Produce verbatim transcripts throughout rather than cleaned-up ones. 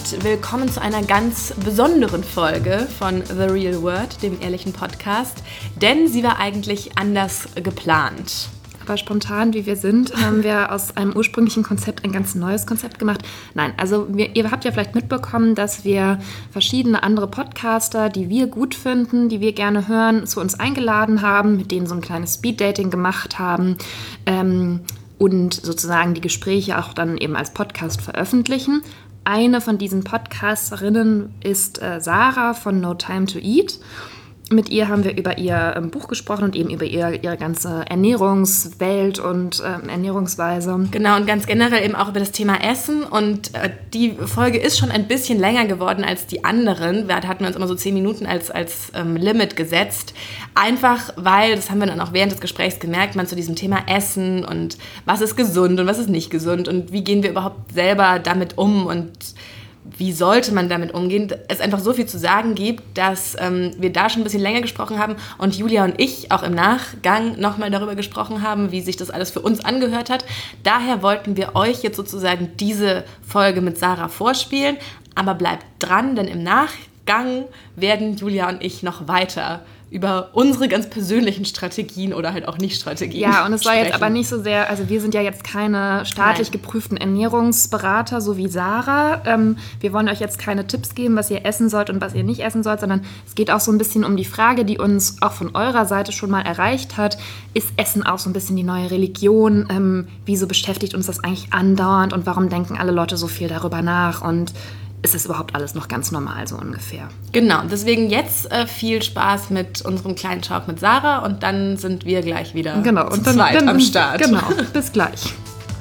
und willkommen zu einer ganz besonderen Folge von The Real Word, dem ehrlichen Podcast, denn sie war eigentlich anders geplant. Aber spontan, wie wir sind, haben wir aus einem ursprünglichen Konzept ein ganz neues Konzept gemacht. Nein, also wir, ihr habt ja vielleicht mitbekommen, dass wir verschiedene andere Podcaster, die wir gut finden, die wir gerne hören, zu uns eingeladen haben, mit denen so ein kleines Speeddating gemacht haben ähm, und sozusagen die Gespräche auch dann eben als Podcast veröffentlichen. Eine von diesen Podcasterinnen ist äh, Sarah von No Time to Eat. Mit ihr haben wir über ihr ähm, Buch gesprochen und eben über ihr, ihre ganze Ernährungswelt und ähm, Ernährungsweise. Genau, und ganz generell eben auch über das Thema Essen. Und äh, die Folge ist schon ein bisschen länger geworden als die anderen. Da hatten wir uns immer so zehn Minuten als, als ähm, Limit gesetzt. Einfach, weil, das haben wir dann auch während des Gesprächs gemerkt, man zu diesem Thema Essen und was ist gesund und was ist nicht gesund und wie gehen wir überhaupt selber damit um und wie sollte man damit umgehen, es einfach so viel zu sagen gibt, dass ähm, wir da schon ein bisschen länger gesprochen haben und Julia und ich auch im Nachgang nochmal darüber gesprochen haben, wie sich das alles für uns angehört hat. Daher wollten wir euch jetzt sozusagen diese Folge mit Sarah vorspielen, aber bleibt dran, denn im Nachgang werden Julia und ich noch weiter über unsere ganz persönlichen Strategien oder halt auch Nicht-Strategien Ja, und es soll sprechen. jetzt aber nicht so sehr, also wir sind ja jetzt keine staatlich Nein. geprüften Ernährungsberater, so wie Sarah. Ähm, wir wollen euch jetzt keine Tipps geben, was ihr essen sollt und was ihr nicht essen sollt, sondern es geht auch so ein bisschen um die Frage, die uns auch von eurer Seite schon mal erreicht hat. Ist Essen auch so ein bisschen die neue Religion? Ähm, wieso beschäftigt uns das eigentlich andauernd und warum denken alle Leute so viel darüber nach? Und ist das überhaupt alles noch ganz normal, so ungefähr? Genau, deswegen jetzt äh, viel Spaß mit unserem kleinen Talk mit Sarah und dann sind wir gleich wieder genau, zu und dann, zweit dann, am Start. Genau, bis gleich.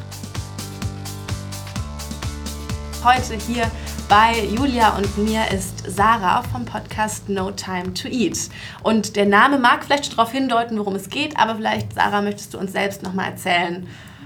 Heute hier bei Julia und mir ist Sarah vom Podcast No Time to Eat. Und der Name mag vielleicht schon darauf hindeuten, worum es geht, aber vielleicht, Sarah, möchtest du uns selbst nochmal erzählen,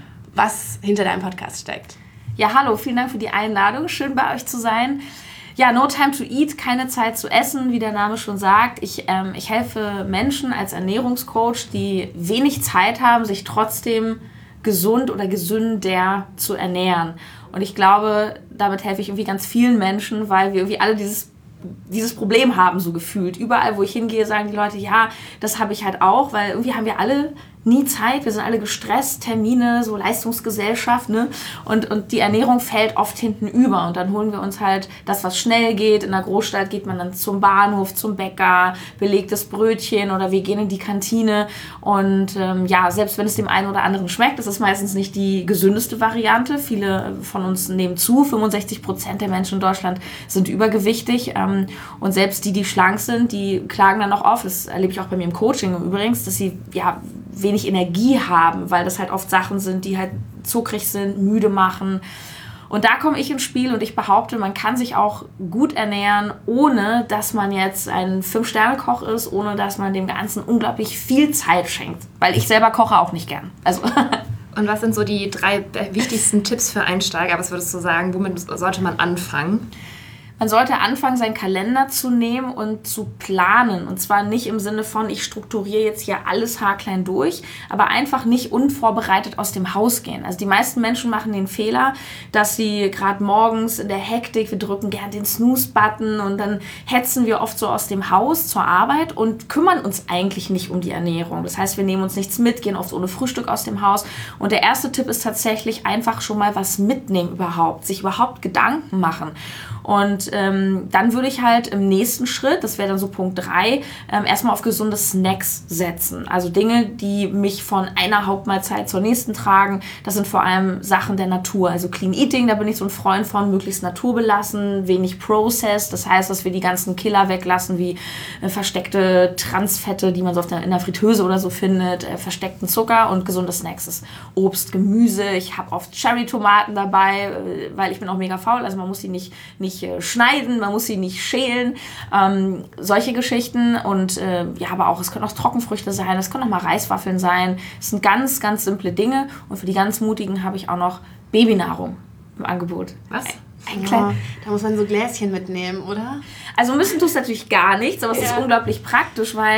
was hinter deinem Podcast steckt? Ja, hallo, vielen Dank für die Einladung. Schön bei euch zu sein. Ja, No Time to Eat, keine Zeit zu essen, wie der Name schon sagt. Ich, ähm, ich helfe Menschen als Ernährungscoach, die wenig Zeit haben, sich trotzdem gesund oder gesünder zu ernähren. Und ich glaube, damit helfe ich irgendwie ganz vielen Menschen, weil wir irgendwie alle dieses dieses Problem haben, so gefühlt. Überall, wo ich hingehe, sagen die Leute, ja, das habe ich halt auch, weil irgendwie haben wir alle nie Zeit, wir sind alle gestresst, Termine, so Leistungsgesellschaft, ne? Und, und die Ernährung fällt oft hinten über und dann holen wir uns halt das, was schnell geht. In der Großstadt geht man dann zum Bahnhof, zum Bäcker, belegtes Brötchen oder wir gehen in die Kantine und ähm, ja, selbst wenn es dem einen oder anderen schmeckt, das ist meistens nicht die gesündeste Variante. Viele von uns nehmen zu, fünfundsechzig Prozent der Menschen in Deutschland sind übergewichtig ähm, und selbst die, die schlank sind, die klagen dann noch oft, das erlebe ich auch bei mir im Coaching übrigens, dass sie ja wenig Energie haben, weil das halt oft Sachen sind, die halt zuckrig sind, müde machen. Und da komme ich ins Spiel und ich behaupte, man kann sich auch gut ernähren, ohne dass man jetzt ein Fünf-Sterne-Koch ist, ohne dass man dem Ganzen unglaublich viel Zeit schenkt. Weil ich selber koche auch nicht gern. Also Und was sind so die drei wichtigsten Tipps für Einsteiger? Was würdest du sagen, womit sollte man anfangen? Man sollte anfangen, seinen Kalender zu nehmen und zu planen. Und zwar nicht im Sinne von, ich strukturiere jetzt hier alles haarklein durch, aber einfach nicht unvorbereitet aus dem Haus gehen. Also die meisten Menschen machen den Fehler, dass sie gerade morgens in der Hektik, wir drücken gern den Snooze-Button und dann hetzen wir oft so aus dem Haus zur Arbeit und kümmern uns eigentlich nicht um die Ernährung. Das heißt, wir nehmen uns nichts mit, gehen oft ohne Frühstück aus dem Haus. Und der erste Tipp ist tatsächlich einfach schon mal was mitnehmen überhaupt, sich überhaupt Gedanken machen. Und ähm, dann würde ich halt im nächsten Schritt, das wäre dann so Punkt drei, ähm, erstmal auf gesunde Snacks setzen. Also Dinge, die mich von einer Hauptmahlzeit zur nächsten tragen. Das sind vor allem Sachen der Natur. Also Clean Eating, da bin ich so ein Freund von, möglichst naturbelassen, wenig Processed. Das heißt, dass wir die ganzen Killer weglassen, wie äh, versteckte Transfette, die man so auf der, in der Fritteuse oder so findet, äh, versteckten Zucker und gesunde Snacks. Das ist Obst, Gemüse. Ich habe oft Cherry-Tomaten dabei, äh, weil ich bin auch mega faul. Also man muss die nicht, nicht schneiden, man muss sie nicht schälen, ähm, solche Geschichten und äh, ja, aber auch, es können auch Trockenfrüchte sein, es können auch mal Reiswaffeln sein, es sind ganz, ganz simple Dinge und für die ganz Mutigen habe ich auch noch Babynahrung im Angebot. Was? Ein Ja, klein, da muss man so Gläschen mitnehmen, oder? also müssen tust natürlich gar nichts, aber es Ja. ist unglaublich praktisch, weil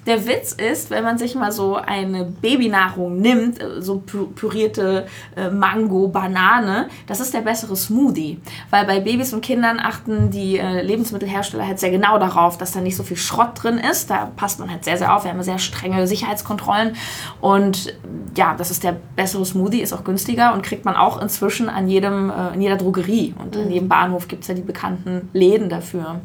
der Witz ist, wenn man sich mal so eine Babynahrung nimmt, so pürierte äh, Mango, Banane, das ist der bessere Smoothie. Weil bei Babys und Kindern achten die äh, Lebensmittelhersteller halt sehr genau darauf, dass da nicht so viel Schrott drin ist. Da passt man halt sehr, sehr auf. Wir haben sehr strenge Sicherheitskontrollen. Und ja, das ist der bessere Smoothie, ist auch günstiger und kriegt man auch inzwischen an jedem, äh, in jeder Drogerie. Und mhm. in jedem Bahnhof gibt es ja die bekannten Läden dafür.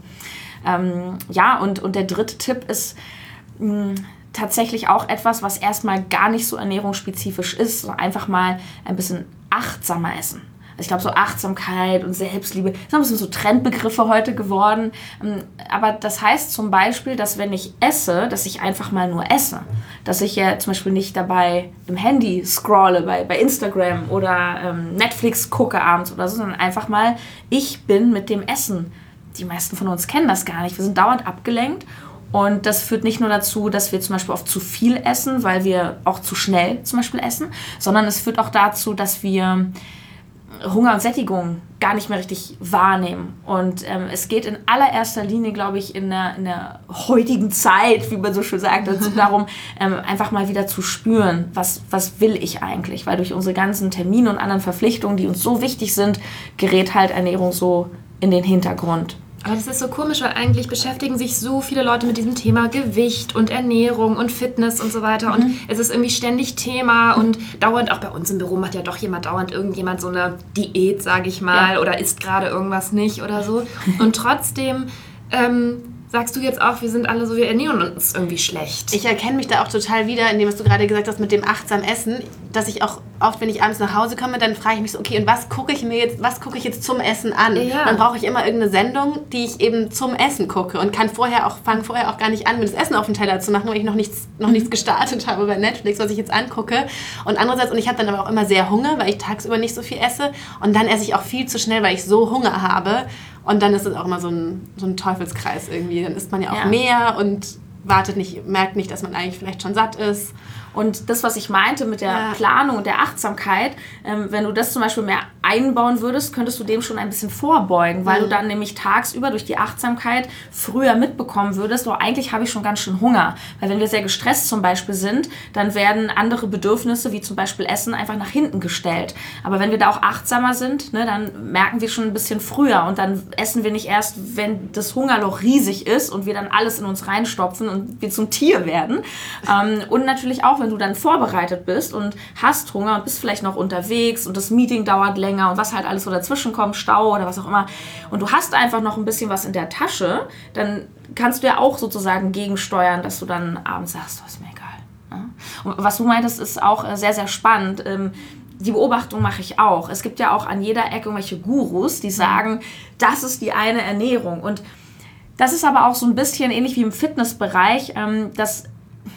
Ähm, ja, und, und der dritte Tipp ist mh, tatsächlich auch etwas, was erstmal gar nicht so ernährungsspezifisch ist, sondern einfach mal ein bisschen achtsamer essen. Also ich glaube, so Achtsamkeit und Selbstliebe sind ein bisschen so Trendbegriffe heute geworden. Aber das heißt zum Beispiel, dass wenn ich esse, dass ich einfach mal nur esse. Dass ich ja zum Beispiel nicht dabei im Handy scrolle bei, bei Instagram oder ähm, Netflix gucke abends oder so, sondern einfach mal, ich bin mit dem Essen. Die meisten von uns kennen das gar nicht. Wir sind dauernd abgelenkt und das führt nicht nur dazu, dass wir zum Beispiel oft zu viel essen, weil wir auch zu schnell zum Beispiel essen, sondern es führt auch dazu, dass wir Hunger und Sättigung gar nicht mehr richtig wahrnehmen. Und ähm, es geht in allererster Linie, glaube ich, in der, in der heutigen Zeit, wie man so schön sagt, dazu darum, ähm, einfach mal wieder zu spüren, was, was will ich eigentlich? Weil durch unsere ganzen Termine und anderen Verpflichtungen, die uns so wichtig sind, gerät halt Ernährung so in den Hintergrund. Aber das ist so komisch, weil eigentlich beschäftigen sich so viele Leute mit diesem Thema Gewicht und Ernährung und Fitness und so weiter. Mhm. Und es ist irgendwie ständig Thema und dauernd, auch bei uns im Büro macht ja doch jemand dauernd irgendjemand so eine Diät, sage ich mal, ja. oder isst gerade irgendwas nicht oder so. Und trotzdem ähm, sagst du jetzt auch, wir sind alle so, wir ernähren uns irgendwie schlecht. Ich erkenne mich da auch total wieder, in dem, was du gerade gesagt hast, mit dem achtsam Essen, dass ich auch oft, wenn ich abends nach Hause komme, dann frage ich mich so, okay, und was gucke ich mir jetzt, was gucke ich jetzt zum Essen an? Ja. Dann brauche ich immer irgendeine Sendung, die ich eben zum Essen gucke und kann vorher auch, fange vorher auch gar nicht an, mir das Essen auf den Teller zu machen, weil ich noch nichts, noch nichts gestartet habe bei Netflix, was ich jetzt angucke. Und andererseits, und ich habe dann aber auch immer sehr Hunger, weil ich tagsüber nicht so viel esse und dann esse ich auch viel zu schnell, weil ich so Hunger habe. Und dann ist es auch immer so ein, so ein Teufelskreis irgendwie. Dann isst man ja auch ja. mehr und wartet nicht, merkt nicht, dass man eigentlich vielleicht schon satt ist. Und das, was ich meinte mit der ja. Planung und der Achtsamkeit, ähm, wenn du das zum Beispiel mehr einbauen würdest, könntest du dem schon ein bisschen vorbeugen, weil mhm. du dann nämlich tagsüber durch die Achtsamkeit früher mitbekommen würdest, oh, eigentlich habe ich schon ganz schön Hunger. Weil wenn wir sehr gestresst zum Beispiel sind, dann werden andere Bedürfnisse, wie zum Beispiel Essen, einfach nach hinten gestellt. Aber wenn wir da auch achtsamer sind, ne, dann merken wir schon ein bisschen früher und dann essen wir nicht erst, wenn das Hungerloch riesig ist und wir dann alles in uns reinstopfen und wir zum Tier werden. Ähm, und natürlich auch, wenn du dann vorbereitet bist und hast Hunger und bist vielleicht noch unterwegs und das Meeting dauert länger und was halt alles so dazwischen kommt, Stau oder was auch immer, und du hast einfach noch ein bisschen was in der Tasche, dann kannst du ja auch sozusagen gegensteuern, dass du dann abends sagst, das ist mir egal. Und was du meintest, ist auch sehr, sehr spannend. Die Beobachtung mache ich auch. Es gibt ja auch an jeder Ecke irgendwelche Gurus, die sagen, das ist die eine Ernährung. Und das ist aber auch so ein bisschen ähnlich wie im Fitnessbereich, dass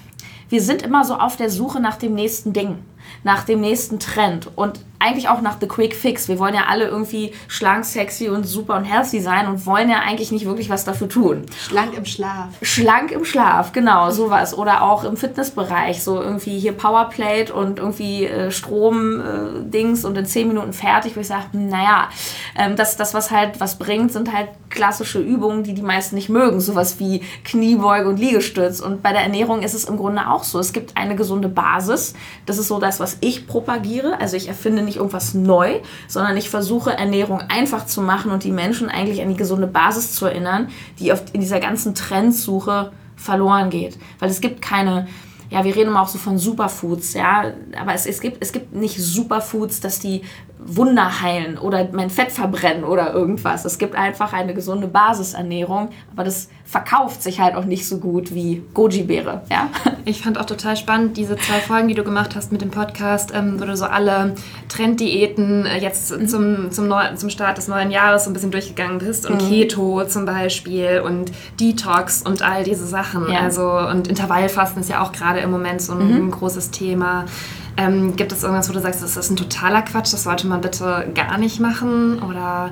wir sind immer so auf der Suche nach dem nächsten Ding, nach dem nächsten Trend und eigentlich auch nach the quick fix. Wir wollen ja alle irgendwie schlank, sexy und super und healthy sein und wollen ja eigentlich nicht wirklich was dafür tun. Schlank im Schlaf. Schlank im Schlaf, genau, sowas. Oder auch im Fitnessbereich, so irgendwie hier Powerplate und irgendwie äh, Strom-Dings äh, und in zehn Minuten fertig, wo ich sage, naja, ähm, das, das, was halt was bringt, sind halt klassische Übungen, die die meisten nicht mögen. Sowas wie Kniebeuge und Liegestütz. Und bei der Ernährung ist es im Grunde auch so. Es gibt eine gesunde Basis. Das ist so das, was ich propagiere. Also ich erfinde nicht irgendwas neu, sondern ich versuche, Ernährung einfach zu machen und die Menschen eigentlich an die gesunde Basis zu erinnern, die oft in dieser ganzen Trendsuche verloren geht. Weil es gibt keine, ja, wir reden immer auch so von Superfoods, ja, aber es, es, gibt, es gibt nicht Superfoods, dass die Wunder heilen oder mein Fett verbrennen oder irgendwas. Es gibt einfach eine gesunde Basisernährung, aber das verkauft sich halt auch nicht so gut wie Goji-Beere, ja. Ich fand auch total spannend, diese zwei Folgen, die du gemacht hast mit dem Podcast, ähm, wo du so alle Trenddiäten äh, jetzt mhm. zum, zum, Neu- zum Start des neuen Jahres so ein bisschen durchgegangen bist und mhm. Keto zum Beispiel und Detox und all diese Sachen. Ja. Also, und Intervallfasten ist ja auch gerade im Moment so ein, mhm. ein großes Thema. Ähm, gibt es irgendwas, wo du sagst, das ist ein totaler Quatsch, das sollte man bitte gar nicht machen? Oder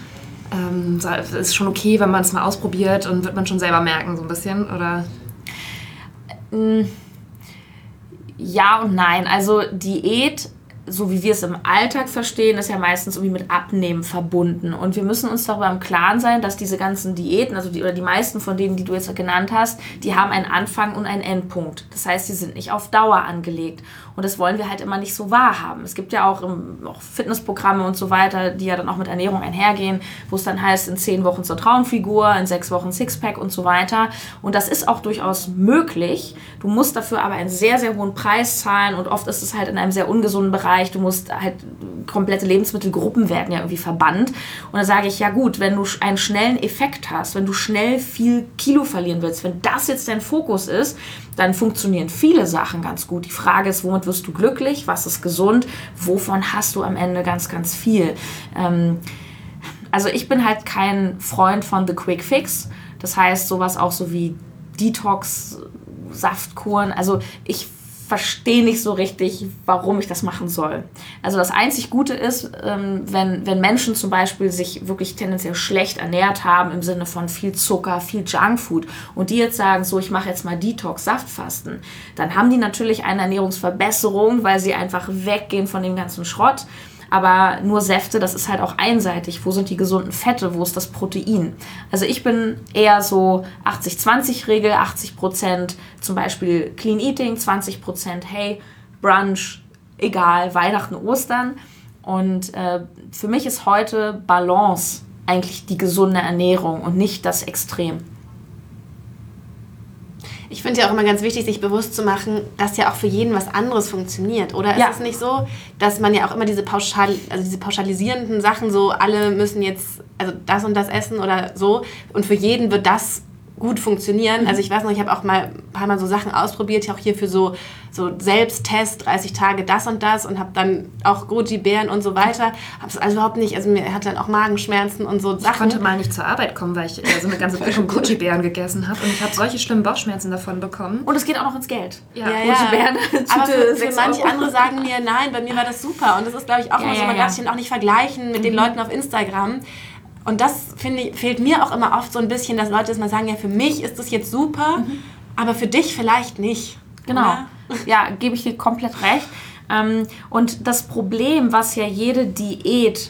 ähm, ist es schon okay, wenn man es mal ausprobiert und wird man schon selber merken, so ein bisschen? Oder? Ja und nein. Also Diät so wie wir es im Alltag verstehen, ist ja meistens irgendwie mit Abnehmen verbunden. Und wir müssen uns darüber im Klaren sein, dass diese ganzen Diäten, also die, oder die meisten von denen, die du jetzt genannt hast, die haben einen Anfang und einen Endpunkt. Das heißt, die sind nicht auf Dauer angelegt. Und das wollen wir halt immer nicht so wahrhaben. Es gibt ja auch, im, auch Fitnessprogramme und so weiter, die ja dann auch mit Ernährung einhergehen, wo es dann heißt, in zehn Wochen zur Traumfigur, in sechs Wochen Sixpack und so weiter. Und das ist auch durchaus möglich. Du musst dafür aber einen sehr, sehr hohen Preis zahlen und oft ist es halt in einem sehr ungesunden Bereich. Du musst halt, komplette Lebensmittelgruppen werden ja irgendwie verbannt. Und da sage ich, ja gut, wenn du einen schnellen Effekt hast, wenn du schnell viel Kilo verlieren willst, wenn das jetzt dein Fokus ist, dann funktionieren viele Sachen ganz gut. Die Frage ist, womit wirst du glücklich? Was ist gesund? Wovon hast du am Ende ganz, ganz viel? Ähm, also ich bin halt kein Freund von The Quick Fix. Das heißt, sowas auch so wie Detox, Saftkuren. Also ich verstehe nicht so richtig, warum ich das machen soll. Also das einzig Gute ist, ähm, wenn, wenn Menschen zum Beispiel sich wirklich tendenziell schlecht ernährt haben, im Sinne von viel Zucker, viel Junkfood, und die jetzt sagen, so, ich mache jetzt mal Detox, Saftfasten, dann haben die natürlich eine Ernährungsverbesserung, weil sie einfach weggehen von dem ganzen Schrott. Aber nur Säfte, das ist halt auch einseitig. Wo sind die gesunden Fette? Wo ist das Protein? Also ich bin eher so achtzig zwanzig Regel, achtzig Prozent zum Beispiel Clean Eating, zwanzig Prozent hey, Brunch, egal, Weihnachten, Ostern. Und äh, für mich ist heute Balance eigentlich die gesunde Ernährung und nicht das Extrem. Ich finde ja auch immer ganz wichtig, sich bewusst zu machen, dass ja auch für jeden was anderes funktioniert. Oder ja. ist es nicht so, dass man ja auch immer diese, pauschal, also diese pauschalisierenden Sachen, so alle müssen jetzt also das und das essen oder so, und für jeden wird das gut funktionieren. Also ich weiß noch, ich habe auch mal ein paar Mal so Sachen ausprobiert, auch hier für so, so Selbsttest, dreißig Tage das und das, und habe dann auch Goji-Beeren und so weiter. Habe es also überhaupt nicht, also mir hat dann auch Magenschmerzen und so Sachen. Ich konnte mal nicht zur Arbeit kommen, weil ich so eine ganze Packung Goji-Beeren gegessen habe, und ich habe solche schlimmen Bauchschmerzen davon bekommen. Und es geht auch noch ins Geld. Ja, ja, ja. Goji-Beeren. Aber für, für manche andere sagen mir, nein, bei mir war das super. Und das ist, glaube ich, auch ja, immer so, man ja, darf sich auch nicht vergleichen mit mhm. den Leuten auf Instagram. Und das, finde ich, fehlt mir auch immer oft so ein bisschen, dass Leute das mal sagen, ja, für mich ist das jetzt super, mhm. aber für dich vielleicht nicht. Genau. Oder? Ja, gebe ich dir komplett recht. Und das Problem, was ja jede Diät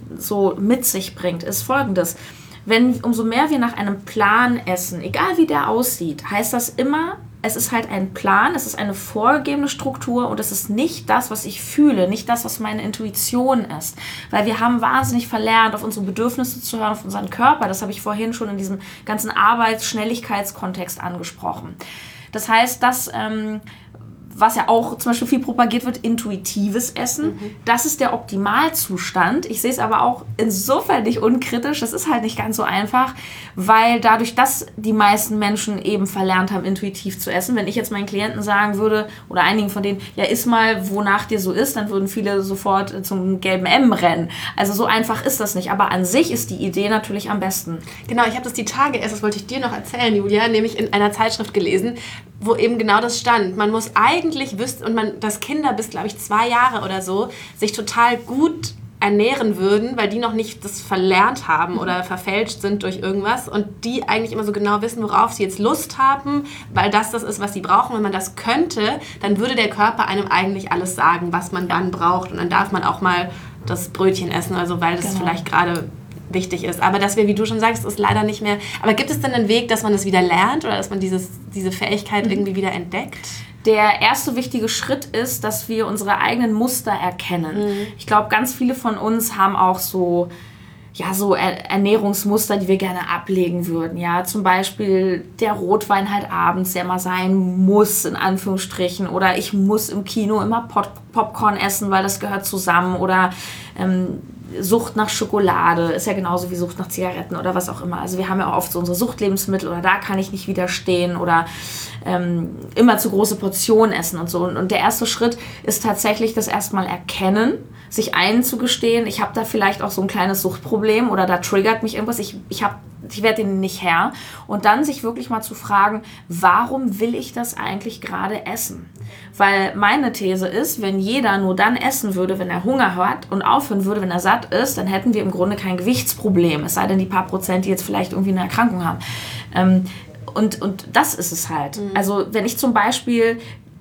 so mit sich bringt, ist folgendes. Wenn, umso mehr wir nach einem Plan essen, egal wie der aussieht, heißt das immer, es ist halt ein Plan, es ist eine vorgegebene Struktur und es ist nicht das, was ich fühle, nicht das, was meine Intuition ist. Weil wir haben wahnsinnig verlernt, auf unsere Bedürfnisse zu hören, auf unseren Körper. Das habe ich vorhin schon in diesem ganzen Arbeits-Schnelligkeitskontext angesprochen. Das heißt, dass... Ähm, was ja auch zum Beispiel viel propagiert wird, intuitives Essen. Mhm. Das ist der Optimalzustand. Ich sehe es aber auch insofern nicht unkritisch. Das ist halt nicht ganz so einfach, weil dadurch, dass die meisten Menschen eben verlernt haben, intuitiv zu essen, wenn ich jetzt meinen Klienten sagen würde, oder einigen von denen, ja, iss mal, wonach dir so ist, dann würden viele sofort zum gelben M rennen. Also so einfach ist das nicht. Aber an sich ist die Idee natürlich am besten. Genau, ich habe das die Tage erst, das wollte ich dir noch erzählen, Julia, nämlich in einer Zeitschrift gelesen, wo eben genau das stand. Man muss eigentlich wissen, und man, dass Kinder bis, glaube ich, zwei Jahre oder so sich total gut ernähren würden, weil die noch nicht das verlernt haben oder verfälscht sind durch irgendwas, und die eigentlich immer so genau wissen, worauf sie jetzt Lust haben, weil das das ist, was sie brauchen. Wenn man das könnte, dann würde der Körper einem eigentlich alles sagen, was man dann braucht, und dann darf man auch mal das Brötchen essen, also weil das genau. vielleicht gerade wichtig ist. Aber dass wir, wie du schon sagst, ist leider nicht mehr... Aber gibt es denn einen Weg, dass man das wieder lernt oder dass man dieses, diese Fähigkeit mhm. irgendwie wieder entdeckt? Der erste wichtige Schritt ist, dass wir unsere eigenen Muster erkennen. Mhm. Ich glaube, ganz viele von uns haben auch so, ja, so Ernährungsmuster, die wir gerne ablegen würden. Ja, zum Beispiel der Rotwein halt abends, der mal sein muss, in Anführungsstrichen. Oder ich muss im Kino immer Pop- Popcorn essen, weil das gehört zusammen. Oder ähm, Sucht nach Schokolade ist ja genauso wie Sucht nach Zigaretten oder was auch immer. Also wir haben ja auch oft so unsere Suchtlebensmittel, oder da kann ich nicht widerstehen, oder ähm, immer zu große Portionen essen und so. Und, und der erste Schritt ist tatsächlich das erstmal erkennen, sich einzugestehen, ich habe da vielleicht auch so ein kleines Suchtproblem oder da triggert mich irgendwas, ich, ich, hab, ich werde dem nicht Herr. Und dann sich wirklich mal zu fragen, warum will ich das eigentlich gerade essen? Weil meine These ist, wenn jeder nur dann essen würde, wenn er Hunger hat, und aufhören würde, wenn er satt ist, dann hätten wir im Grunde kein Gewichtsproblem. Es sei denn, die paar Prozent, die jetzt vielleicht irgendwie eine Erkrankung haben. Ähm, und, und das ist es halt. Mhm. Also wenn ich zum Beispiel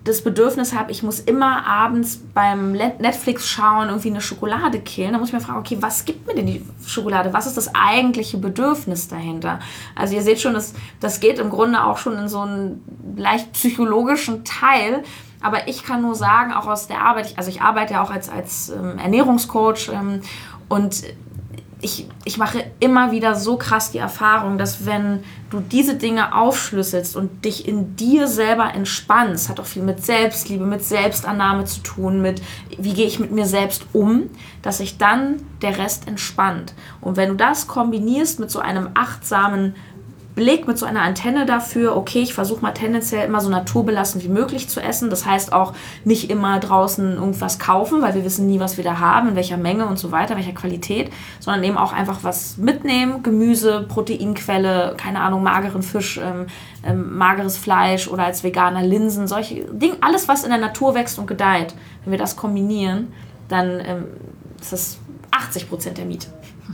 das Bedürfnis habe, ich muss immer abends beim Netflix schauen, irgendwie eine Schokolade killen, dann muss ich mir fragen, okay, was gibt mir denn die Schokolade? Was ist das eigentliche Bedürfnis dahinter? Also ihr seht schon, das, das geht im Grunde auch schon in so einen leicht psychologischen Teil. Aber ich kann nur sagen, auch aus der Arbeit, ich, also ich arbeite ja auch als, als ähm, Ernährungscoach ähm, und Ich, ich mache immer wieder so krass die Erfahrung, dass wenn du diese Dinge aufschlüsselst und dich in dir selber entspannst, hat auch viel mit Selbstliebe, mit Selbstannahme zu tun, mit wie gehe ich mit mir selbst um, dass sich dann der Rest entspannt. Und wenn du das kombinierst mit so einem achtsamen Blick, mit so einer Antenne dafür, okay, ich versuche mal tendenziell immer so naturbelassen wie möglich zu essen. Das heißt auch nicht immer draußen irgendwas kaufen, weil wir wissen nie, was wir da haben, in welcher Menge und so weiter, welcher Qualität, sondern eben auch einfach was mitnehmen, Gemüse, Proteinquelle, keine Ahnung, mageren Fisch, ähm, ähm, mageres Fleisch oder als Veganer Linsen, solche Dinge, alles, was in der Natur wächst und gedeiht. Wenn wir das kombinieren, dann ähm, ist das achtzig Prozent der Miete.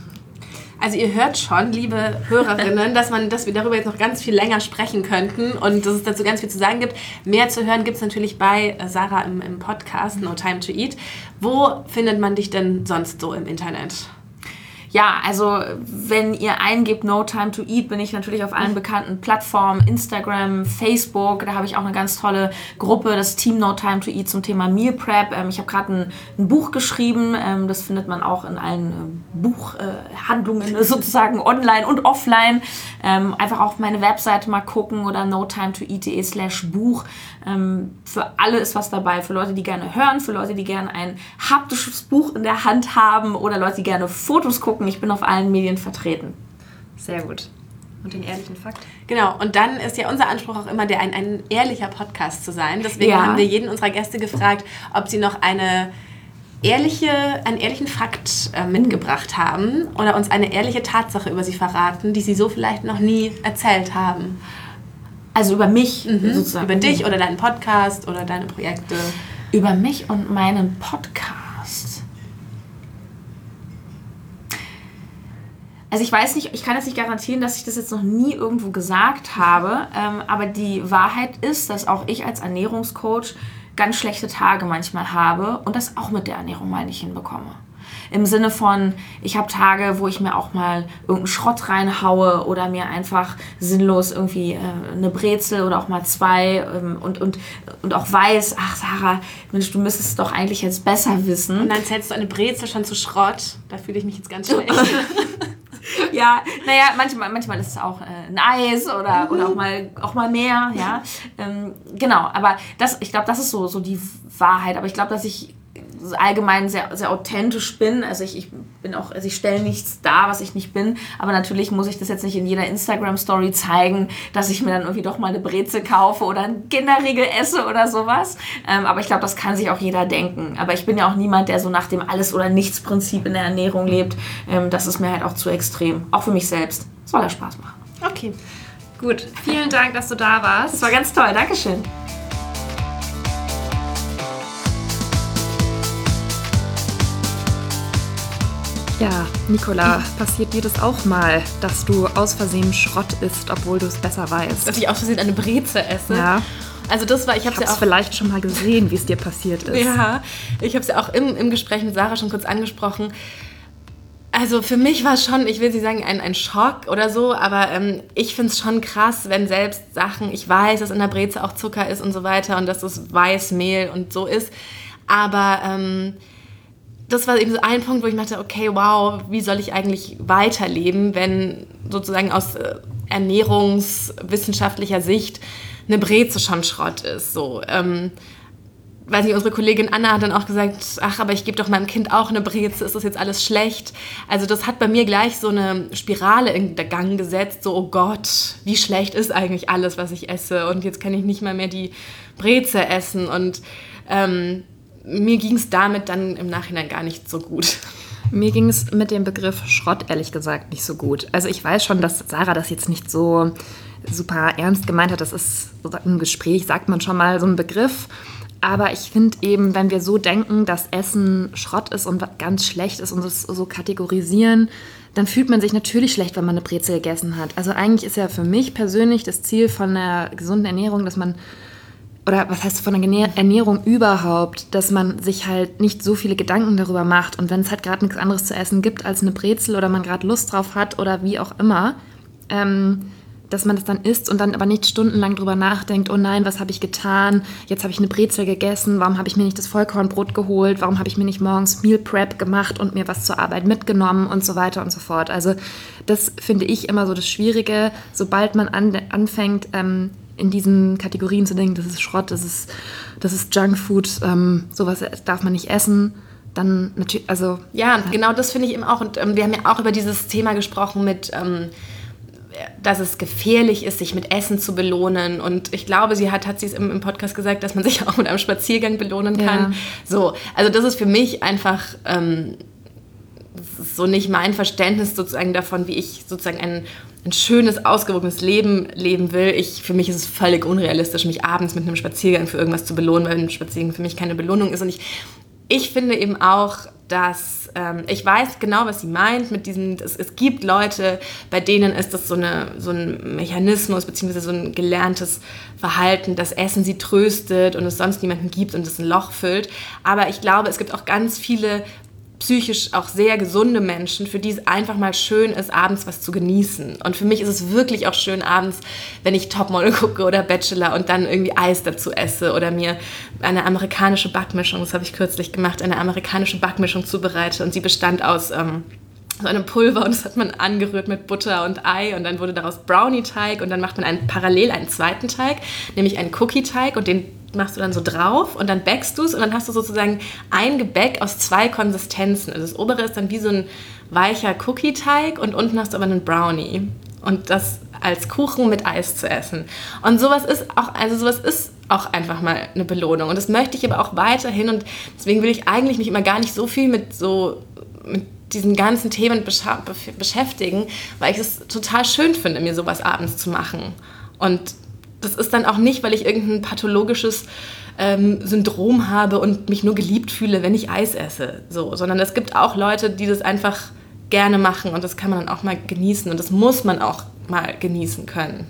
Also ihr hört schon, liebe Hörerinnen, dass, man, dass wir darüber jetzt noch ganz viel länger sprechen könnten und dass es dazu ganz viel zu sagen gibt. Mehr zu hören gibt es natürlich bei Sarah im, im Podcast No Time to Eat. Wo findet man dich denn sonst so im Internet? Ja, also wenn ihr eingebt No Time to Eat, bin ich natürlich auf allen bekannten Plattformen, Instagram, Facebook, da habe ich auch eine ganz tolle Gruppe, das Team No Time to Eat zum Thema Meal Prep. Ähm, ich habe gerade ein, ein Buch geschrieben, ähm, das findet man auch in allen äh, Buchhandlungen äh, sozusagen online und offline. Ähm, einfach auf meine Webseite mal gucken oder no time to eat dot de slash Buch. Ähm, für alle ist was dabei, für Leute, die gerne hören, für Leute, die gerne ein haptisches Buch in der Hand haben oder Leute, die gerne Fotos gucken. Ich bin auf allen Medien vertreten. Sehr gut. Und den ehrlichen Fakt? Genau, und dann ist ja unser Anspruch auch immer, der ein, ein ehrlicher Podcast zu sein. Deswegen ja. haben wir jeden unserer Gäste gefragt, ob sie noch eine ehrliche, einen ehrlichen Fakt äh, mitgebracht haben oder uns eine ehrliche Tatsache über sie verraten, die sie so vielleicht noch nie erzählt haben. Also über mich mhm. sozusagen. Über dich oder deinen Podcast oder deine Projekte. Über mich und meinen Podcast. Also ich weiß nicht, ich kann jetzt nicht garantieren, dass ich das jetzt noch nie irgendwo gesagt habe, ähm, aber die Wahrheit ist, dass auch ich als Ernährungscoach ganz schlechte Tage manchmal habe und das auch mit der Ernährung mal nicht hinbekomme. Im Sinne von, ich habe Tage, wo ich mir auch mal irgendeinen Schrott reinhaue oder mir einfach sinnlos irgendwie äh, eine Brezel oder auch mal zwei ähm, und, und, und auch weiß, ach Sarah, Mensch, du müsstest es doch eigentlich jetzt besser wissen. Und dann zählst du eine Brezel schon zu Schrott. Da fühle ich mich jetzt ganz schlecht. Ja, naja, manchmal, manchmal ist es auch äh, ein Eis oder, oder auch, mal, auch mal mehr, ja. Ähm, genau, aber das, ich glaube, das ist so, so die Wahrheit. Aber ich glaube, dass ich allgemein sehr, sehr authentisch bin. Also ich, ich bin auch, also ich stelle nichts dar, was ich nicht bin. Aber natürlich muss ich das jetzt nicht in jeder Instagram-Story zeigen, dass ich mir dann irgendwie doch mal eine Brezel kaufe oder einen Kinderriegel esse oder sowas. Ähm, aber ich glaube, das kann sich auch jeder denken. Aber ich bin ja auch niemand, der so nach dem Alles-oder-Nichts-Prinzip in der Ernährung lebt. Ähm, das ist mir halt auch zu extrem. Auch für mich selbst. Soll ja Spaß machen. Okay. Gut. Vielen Dank, dass du da warst. Das war ganz toll. Dankeschön. Ja, Nicola, passiert dir das auch mal, dass du aus Versehen Schrott isst, obwohl du es besser weißt? Dass ich aus Versehen eine Brezel esse? Ja. Also das war, ich habe es ja auch vielleicht schon mal gesehen, wie es dir passiert ist. Ja, ich habe es ja auch im, im Gespräch mit Sarah schon kurz angesprochen. Also für mich war es schon, ich will nicht sagen, ein, ein Schock oder so, aber ähm, ich finde es schon krass, wenn selbst Sachen, ich weiß, dass in der Brezel auch Zucker ist und so weiter und dass das Weißmehl und so ist, aber ähm, das war eben so ein Punkt, wo ich dachte, okay, wow, wie soll ich eigentlich weiterleben, wenn sozusagen aus äh, ernährungswissenschaftlicher Sicht eine Brezel schon Schrott ist. So, ähm, weiß nicht, unsere Kollegin Anna hat dann auch gesagt, ach, aber ich gebe doch meinem Kind auch eine Brezel, ist das jetzt alles schlecht? Also das hat bei mir gleich so eine Spirale in den Gang gesetzt, so, oh Gott, wie schlecht ist eigentlich alles, was ich esse? Und jetzt kann ich nicht mal mehr die Brezel essen und ähm, mir ging es damit dann im Nachhinein gar nicht so gut. Mir ging es mit dem Begriff Schrott ehrlich gesagt nicht so gut. Also ich weiß schon, dass Sarah das jetzt nicht so super ernst gemeint hat. Das ist im Gespräch, sagt man schon mal so einen Begriff. Aber ich finde eben, wenn wir so denken, dass Essen Schrott ist und ganz schlecht ist und es so kategorisieren, dann fühlt man sich natürlich schlecht, wenn man eine Brezel gegessen hat. Also eigentlich ist ja für mich persönlich das Ziel von einer gesunden Ernährung, dass man oder was heißt von der Ernährung überhaupt, dass man sich halt nicht so viele Gedanken darüber macht und wenn es halt gerade nichts anderes zu essen gibt als eine Brezel oder man gerade Lust drauf hat oder wie auch immer, ähm, dass man das dann isst und dann aber nicht stundenlang drüber nachdenkt, oh nein, was habe ich getan, jetzt habe ich eine Brezel gegessen, warum habe ich mir nicht das Vollkornbrot geholt, warum habe ich mir nicht morgens Meal Prep gemacht und mir was zur Arbeit mitgenommen und so weiter und so fort. Also das finde ich immer so das Schwierige, sobald man an, anfängt, ähm, in diesen Kategorien zu denken, das ist Schrott, das ist, das ist Junkfood, ähm, sowas darf man nicht essen, dann natürlich, also... Ja, genau das finde ich eben auch und ähm, wir haben ja auch über dieses Thema gesprochen mit... Ähm, dass es gefährlich ist, sich mit Essen zu belohnen. Und ich glaube, sie hat, hat sie es im, im Podcast gesagt, dass man sich auch mit einem Spaziergang belohnen kann. Ja. So, also das ist für mich einfach ähm, das ist so nicht mein Verständnis sozusagen davon, wie ich sozusagen ein, ein schönes, ausgewogenes Leben leben will. Ich, für mich ist es völlig unrealistisch, mich abends mit einem Spaziergang für irgendwas zu belohnen, weil ein Spaziergang für mich keine Belohnung ist. Und ich, ich finde eben auch, dass ähm, ich weiß genau, was sie meint mit diesem, es, es gibt Leute, bei denen ist das so, eine, so ein Mechanismus beziehungsweise so ein gelerntes Verhalten, dass Essen sie tröstet und es sonst niemanden gibt und es ein Loch füllt. Aber ich glaube, es gibt auch ganz viele psychisch auch sehr gesunde Menschen, für die es einfach mal schön ist, abends was zu genießen. Und für mich ist es wirklich auch schön abends, wenn ich Topmodel gucke oder Bachelor und dann irgendwie Eis dazu esse oder mir eine amerikanische Backmischung, das habe ich kürzlich gemacht, eine amerikanische Backmischung zubereite und sie bestand aus ähm, so einem Pulver und das hat man angerührt mit Butter und Ei und dann wurde daraus Brownie-Teig und dann macht man einen, parallel einen zweiten Teig, nämlich einen Cookie-Teig und den machst du dann so drauf und dann backst du es und dann hast du sozusagen ein Gebäck aus zwei Konsistenzen. Also das obere ist dann wie so ein weicher Cookie-Teig und unten hast du aber einen Brownie. Und das als Kuchen mit Eis zu essen. Und sowas ist auch, also sowas ist auch einfach mal eine Belohnung. Und das möchte ich aber auch weiterhin und deswegen will ich eigentlich mich immer gar nicht so viel mit so mit diesen ganzen Themen bescha- beschäftigen, weil ich es total schön finde, mir sowas abends zu machen. Und das ist dann auch nicht, weil ich irgendein pathologisches ähm, Syndrom habe und mich nur geliebt fühle, wenn ich Eis esse. So, sondern es gibt auch Leute, die das einfach gerne machen und das kann man dann auch mal genießen und das muss man auch mal genießen können.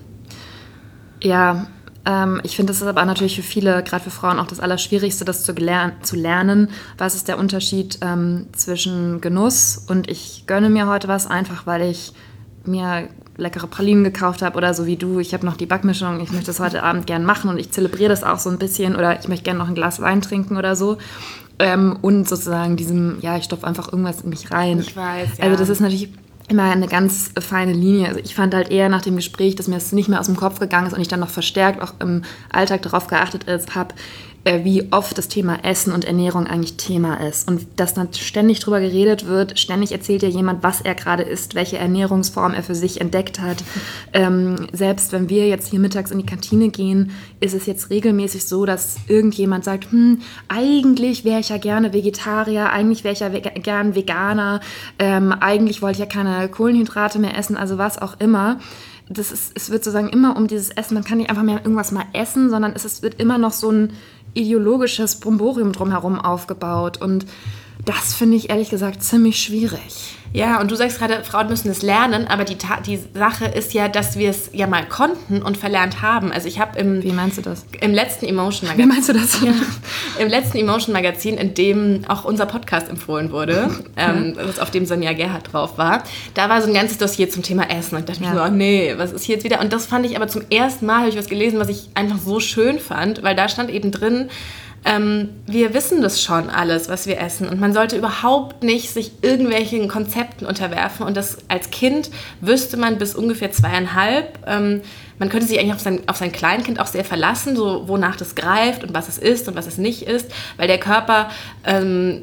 Ja, ähm, ich finde, das ist aber natürlich für viele, gerade für Frauen, auch das Allerschwierigste, das zu, gelern- zu lernen. Was ist der Unterschied ähm, zwischen Genuss und ich gönne mir heute was, einfach weil ich mir leckere Pralinen gekauft habe oder so wie du, ich habe noch die Backmischung, ich möchte das heute Abend gern machen und ich zelebriere das auch so ein bisschen oder ich möchte gerne noch ein Glas Wein trinken oder so. Ähm, und sozusagen diesem, ja, ich stopfe einfach irgendwas in mich rein. Ich weiß, ja. Also das ist natürlich immer eine ganz feine Linie. Also ich fand halt eher nach dem Gespräch, dass mir das nicht mehr aus dem Kopf gegangen ist und ich dann noch verstärkt auch im Alltag darauf geachtet habe, wie oft das Thema Essen und Ernährung eigentlich Thema ist. Und dass dann ständig drüber geredet wird, ständig erzählt dir jemand, was er gerade isst, welche Ernährungsform er für sich entdeckt hat. Ähm, selbst wenn wir jetzt hier mittags in die Kantine gehen, ist es jetzt regelmäßig so, dass irgendjemand sagt, hm, eigentlich wäre ich ja gerne Vegetarier, eigentlich wäre ich ja vega- gern Veganer, ähm, eigentlich wollte ich ja keine Kohlenhydrate mehr essen, also was auch immer. Das ist, es wird sozusagen immer um dieses Essen, man kann nicht einfach mehr irgendwas mal essen, sondern es, es wird immer noch so ein ideologisches Bromborium drumherum aufgebaut und das finde ich ehrlich gesagt ziemlich schwierig. Ja, und du sagst gerade, Frauen müssen es lernen, aber die, Ta- die Sache ist ja, dass wir es ja mal konnten und verlernt haben. Also ich habe im... Wie meinst du das? Im letzten Emotion-Magazin... Wie meinst du das? Ja, im letzten Emotion-Magazin, in dem auch unser Podcast empfohlen wurde, ähm, auf dem Sonja Gerhardt drauf war, da war so ein ganzes Dossier zum Thema Essen. Und ich dachte ja. mir so, oh nee, was ist hier jetzt wieder? Und das fand ich aber zum ersten Mal, habe ich was gelesen, was ich einfach so schön fand, weil da stand eben drin, Ähm, wir wissen das schon alles, was wir essen und man sollte überhaupt nicht sich irgendwelchen Konzepten unterwerfen und das als Kind wüsste man bis ungefähr zweieinhalb, ähm, man könnte sich eigentlich auf sein, auf sein Kleinkind auch sehr verlassen, so wonach das greift und was es ist und was es nicht ist, weil der Körper ähm,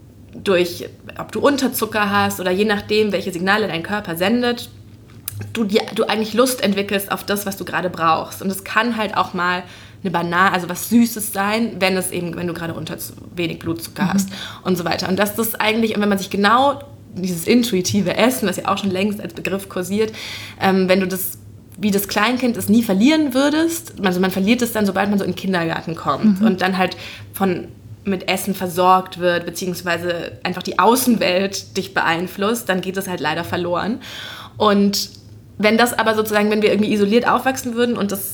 durch, ob du Unterzucker hast oder je nachdem, welche Signale dein Körper sendet, du, die, du eigentlich Lust entwickelst auf das, was du gerade brauchst und es kann halt auch mal eine Banane, also was Süßes sein, wenn es eben, wenn du gerade unter wenig Blutzucker mhm. hast und so weiter. Und dass das eigentlich, wenn man sich genau dieses intuitive Essen, was ja auch schon längst als Begriff kursiert, ähm, wenn du das wie das Kleinkind es nie verlieren würdest, also man verliert es dann, sobald man so in den Kindergarten kommt mhm. und dann halt von mit Essen versorgt wird, beziehungsweise einfach die Außenwelt dich beeinflusst, dann geht es halt leider verloren. Und wenn das aber sozusagen, wenn wir irgendwie isoliert aufwachsen würden und das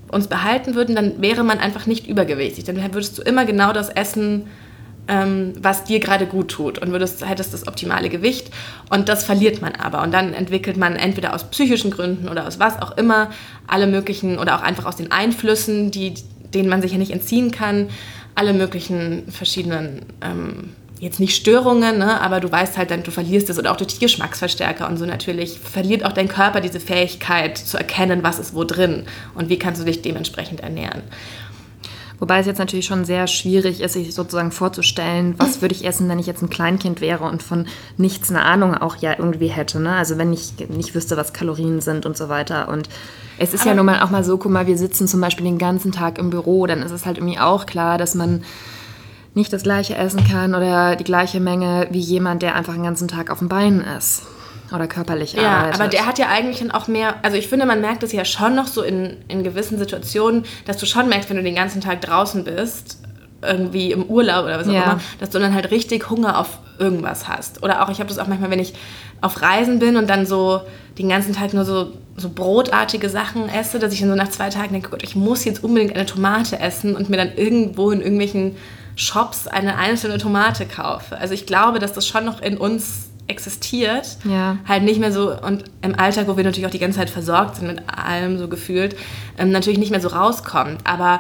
uns behalten würden, dann wäre man einfach nicht übergewichtig. Dann würdest du immer genau das essen, ähm, was dir gerade gut tut und würdest, hättest das optimale Gewicht und das verliert man aber. Und dann entwickelt man entweder aus psychischen Gründen oder aus was auch immer alle möglichen oder auch einfach aus den Einflüssen, die, denen man sich ja nicht entziehen kann, alle möglichen verschiedenen ähm, jetzt nicht Störungen, ne, aber du weißt halt dann, du verlierst es oder auch durch die Geschmacksverstärker und so natürlich verliert auch dein Körper diese Fähigkeit zu erkennen, was ist wo drin und wie kannst du dich dementsprechend ernähren. Wobei es jetzt natürlich schon sehr schwierig ist, sich sozusagen vorzustellen, was würde ich essen, wenn ich jetzt ein Kleinkind wäre und von nichts eine Ahnung auch ja irgendwie hätte. Ne? Also wenn ich nicht wüsste, was Kalorien sind und so weiter. Und es ist aber ja nun mal auch mal so, guck mal, wir sitzen zum Beispiel den ganzen Tag im Büro, dann ist es halt irgendwie auch klar, dass man nicht das gleiche essen kann oder die gleiche Menge wie jemand, der einfach den ganzen Tag auf dem Bein ist oder körperlich ja, arbeitet. Ja, aber der hat ja eigentlich dann auch mehr, also ich finde, man merkt es ja schon noch so in, in gewissen Situationen, dass du schon merkst, wenn du den ganzen Tag draußen bist, irgendwie im Urlaub oder was auch ja. immer, dass du dann halt richtig Hunger auf irgendwas hast. Oder auch, ich habe das auch manchmal, wenn ich auf Reisen bin und dann so den ganzen Tag nur so, so brotartige Sachen esse, dass ich dann so nach zwei Tagen denke, Gott, ich muss jetzt unbedingt eine Tomate essen und mir dann irgendwo in irgendwelchen Shops eine einzelne Tomate kaufe. Also ich glaube, dass das schon noch in uns existiert. Ja. Halt nicht mehr so, und im Alltag, wo wir natürlich auch die ganze Zeit versorgt sind mit allem so gefühlt, ähm, natürlich nicht mehr so rauskommt. Aber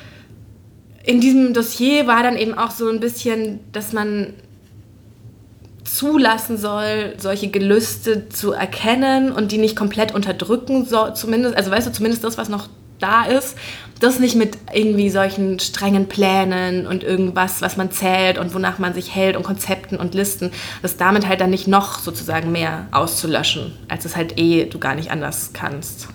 in diesem Dossier war dann eben auch so ein bisschen, dass man zulassen soll, solche Gelüste zu erkennen und die nicht komplett unterdrücken soll, zumindest, also weißt du, zumindest das, was noch da ist, das nicht mit irgendwie solchen strengen Plänen und irgendwas, was man zählt und wonach man sich hält und Konzepten und Listen, das damit halt dann nicht noch sozusagen mehr auszulöschen, als es halt eh du gar nicht anders kannst.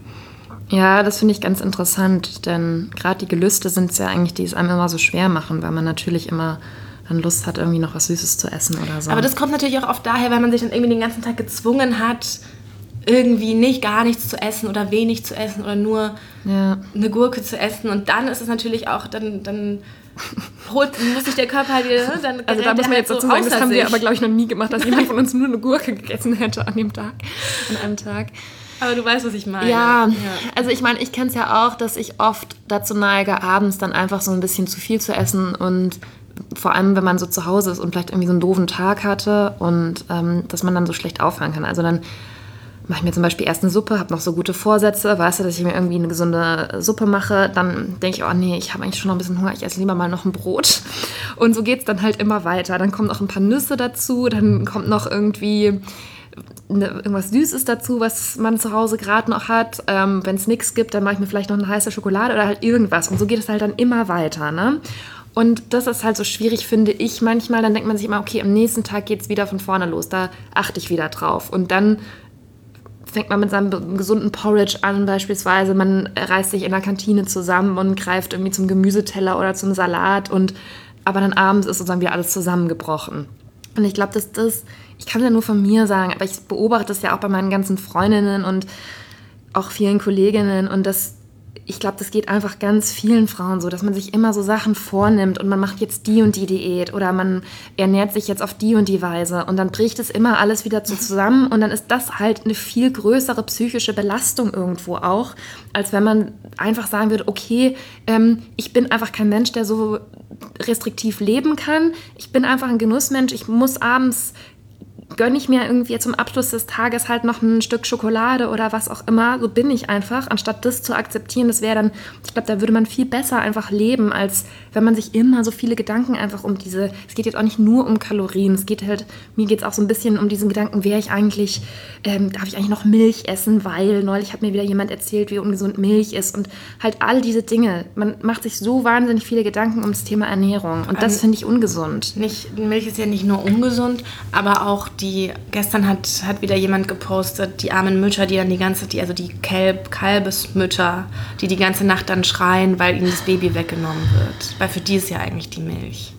Ja, das finde ich ganz interessant, denn gerade die Gelüste sind es ja eigentlich, die es einem immer so schwer machen, weil man natürlich immer dann Lust hat, irgendwie noch was Süßes zu essen oder so. Aber das kommt natürlich auch oft daher, weil man sich dann irgendwie den ganzen Tag gezwungen hat, irgendwie nicht gar nichts zu essen oder wenig zu essen oder nur ja. eine Gurke zu essen. Und dann ist es natürlich auch, dann, dann holt, muss sich der Körper halt wieder, dann also da muss man jetzt halt dazu so sagen, das haben sich. wir aber, glaube ich, noch nie gemacht, dass jemand von uns nur eine Gurke gegessen hätte an dem Tag, an einem Tag. Aber du weißt, was ich meine. Ja, ja. Also ich meine, ich kenne es ja auch, dass ich oft dazu neige, abends dann einfach so ein bisschen zu viel zu essen und vor allem, wenn man so zu Hause ist und vielleicht irgendwie so einen doofen Tag hatte und ähm, dass man dann so schlecht aufhören kann. Also dann mache ich mir zum Beispiel erst eine Suppe, habe noch so gute Vorsätze, weißt du, dass ich mir irgendwie eine gesunde Suppe mache, dann denke ich, oh nee, ich habe eigentlich schon noch ein bisschen Hunger, ich esse lieber mal noch ein Brot. Und so geht es dann halt immer weiter. Dann kommen noch ein paar Nüsse dazu, dann kommt noch irgendwie eine, irgendwas Süßes dazu, was man zu Hause gerade noch hat. Ähm, wenn es nichts gibt, dann mache ich mir vielleicht noch eine heiße Schokolade oder halt irgendwas. Und so geht es halt dann immer weiter, ne? Und das ist halt so schwierig, finde ich manchmal. Dann denkt man sich immer, okay, am nächsten Tag geht es wieder von vorne los, da achte ich wieder drauf. Und dann fängt man mit seinem gesunden Porridge an beispielsweise. Man reißt sich in der Kantine zusammen und greift irgendwie zum Gemüseteller oder zum Salat. Und, aber dann abends ist sozusagen wieder alles zusammengebrochen. Und ich glaube, dass das, ich kann es ja nur von mir sagen, aber ich beobachte das ja auch bei meinen ganzen Freundinnen und auch vielen Kolleginnen. Und das, ich glaube, das geht einfach ganz vielen Frauen so, dass man sich immer so Sachen vornimmt und man macht jetzt die und die Diät oder man ernährt sich jetzt auf die und die Weise und dann bricht es immer alles wieder so zusammen und dann ist das halt eine viel größere psychische Belastung irgendwo auch, als wenn man einfach sagen würde, okay, ähm, ich bin einfach kein Mensch, der so restriktiv leben kann. Ich bin einfach ein Genussmensch. Ich muss abends gönne ich mir irgendwie zum Abschluss des Tages halt noch ein Stück Schokolade oder was auch immer. So bin ich einfach. Anstatt das zu akzeptieren, das wäre dann, ich glaube, da würde man viel besser einfach leben, als wenn man sich immer so viele Gedanken einfach um diese, es geht jetzt auch nicht nur um Kalorien, es geht halt, mir geht es auch so ein bisschen um diesen Gedanken, wäre ich eigentlich, ähm, darf ich eigentlich noch Milch essen, weil neulich hat mir wieder jemand erzählt, wie ungesund Milch ist und halt all diese Dinge. Man macht sich so wahnsinnig viele Gedanken um das Thema Ernährung und das finde ich ungesund. Nicht, Milch ist ja nicht nur ungesund, aber auch die, gestern hat, hat wieder jemand gepostet, die armen Mütter, die dann die ganze, die, also die Kalb, Kalbesmütter, die die ganze Nacht dann schreien, weil ihnen das Baby weggenommen wird. Weil für die ist ja eigentlich die Milch.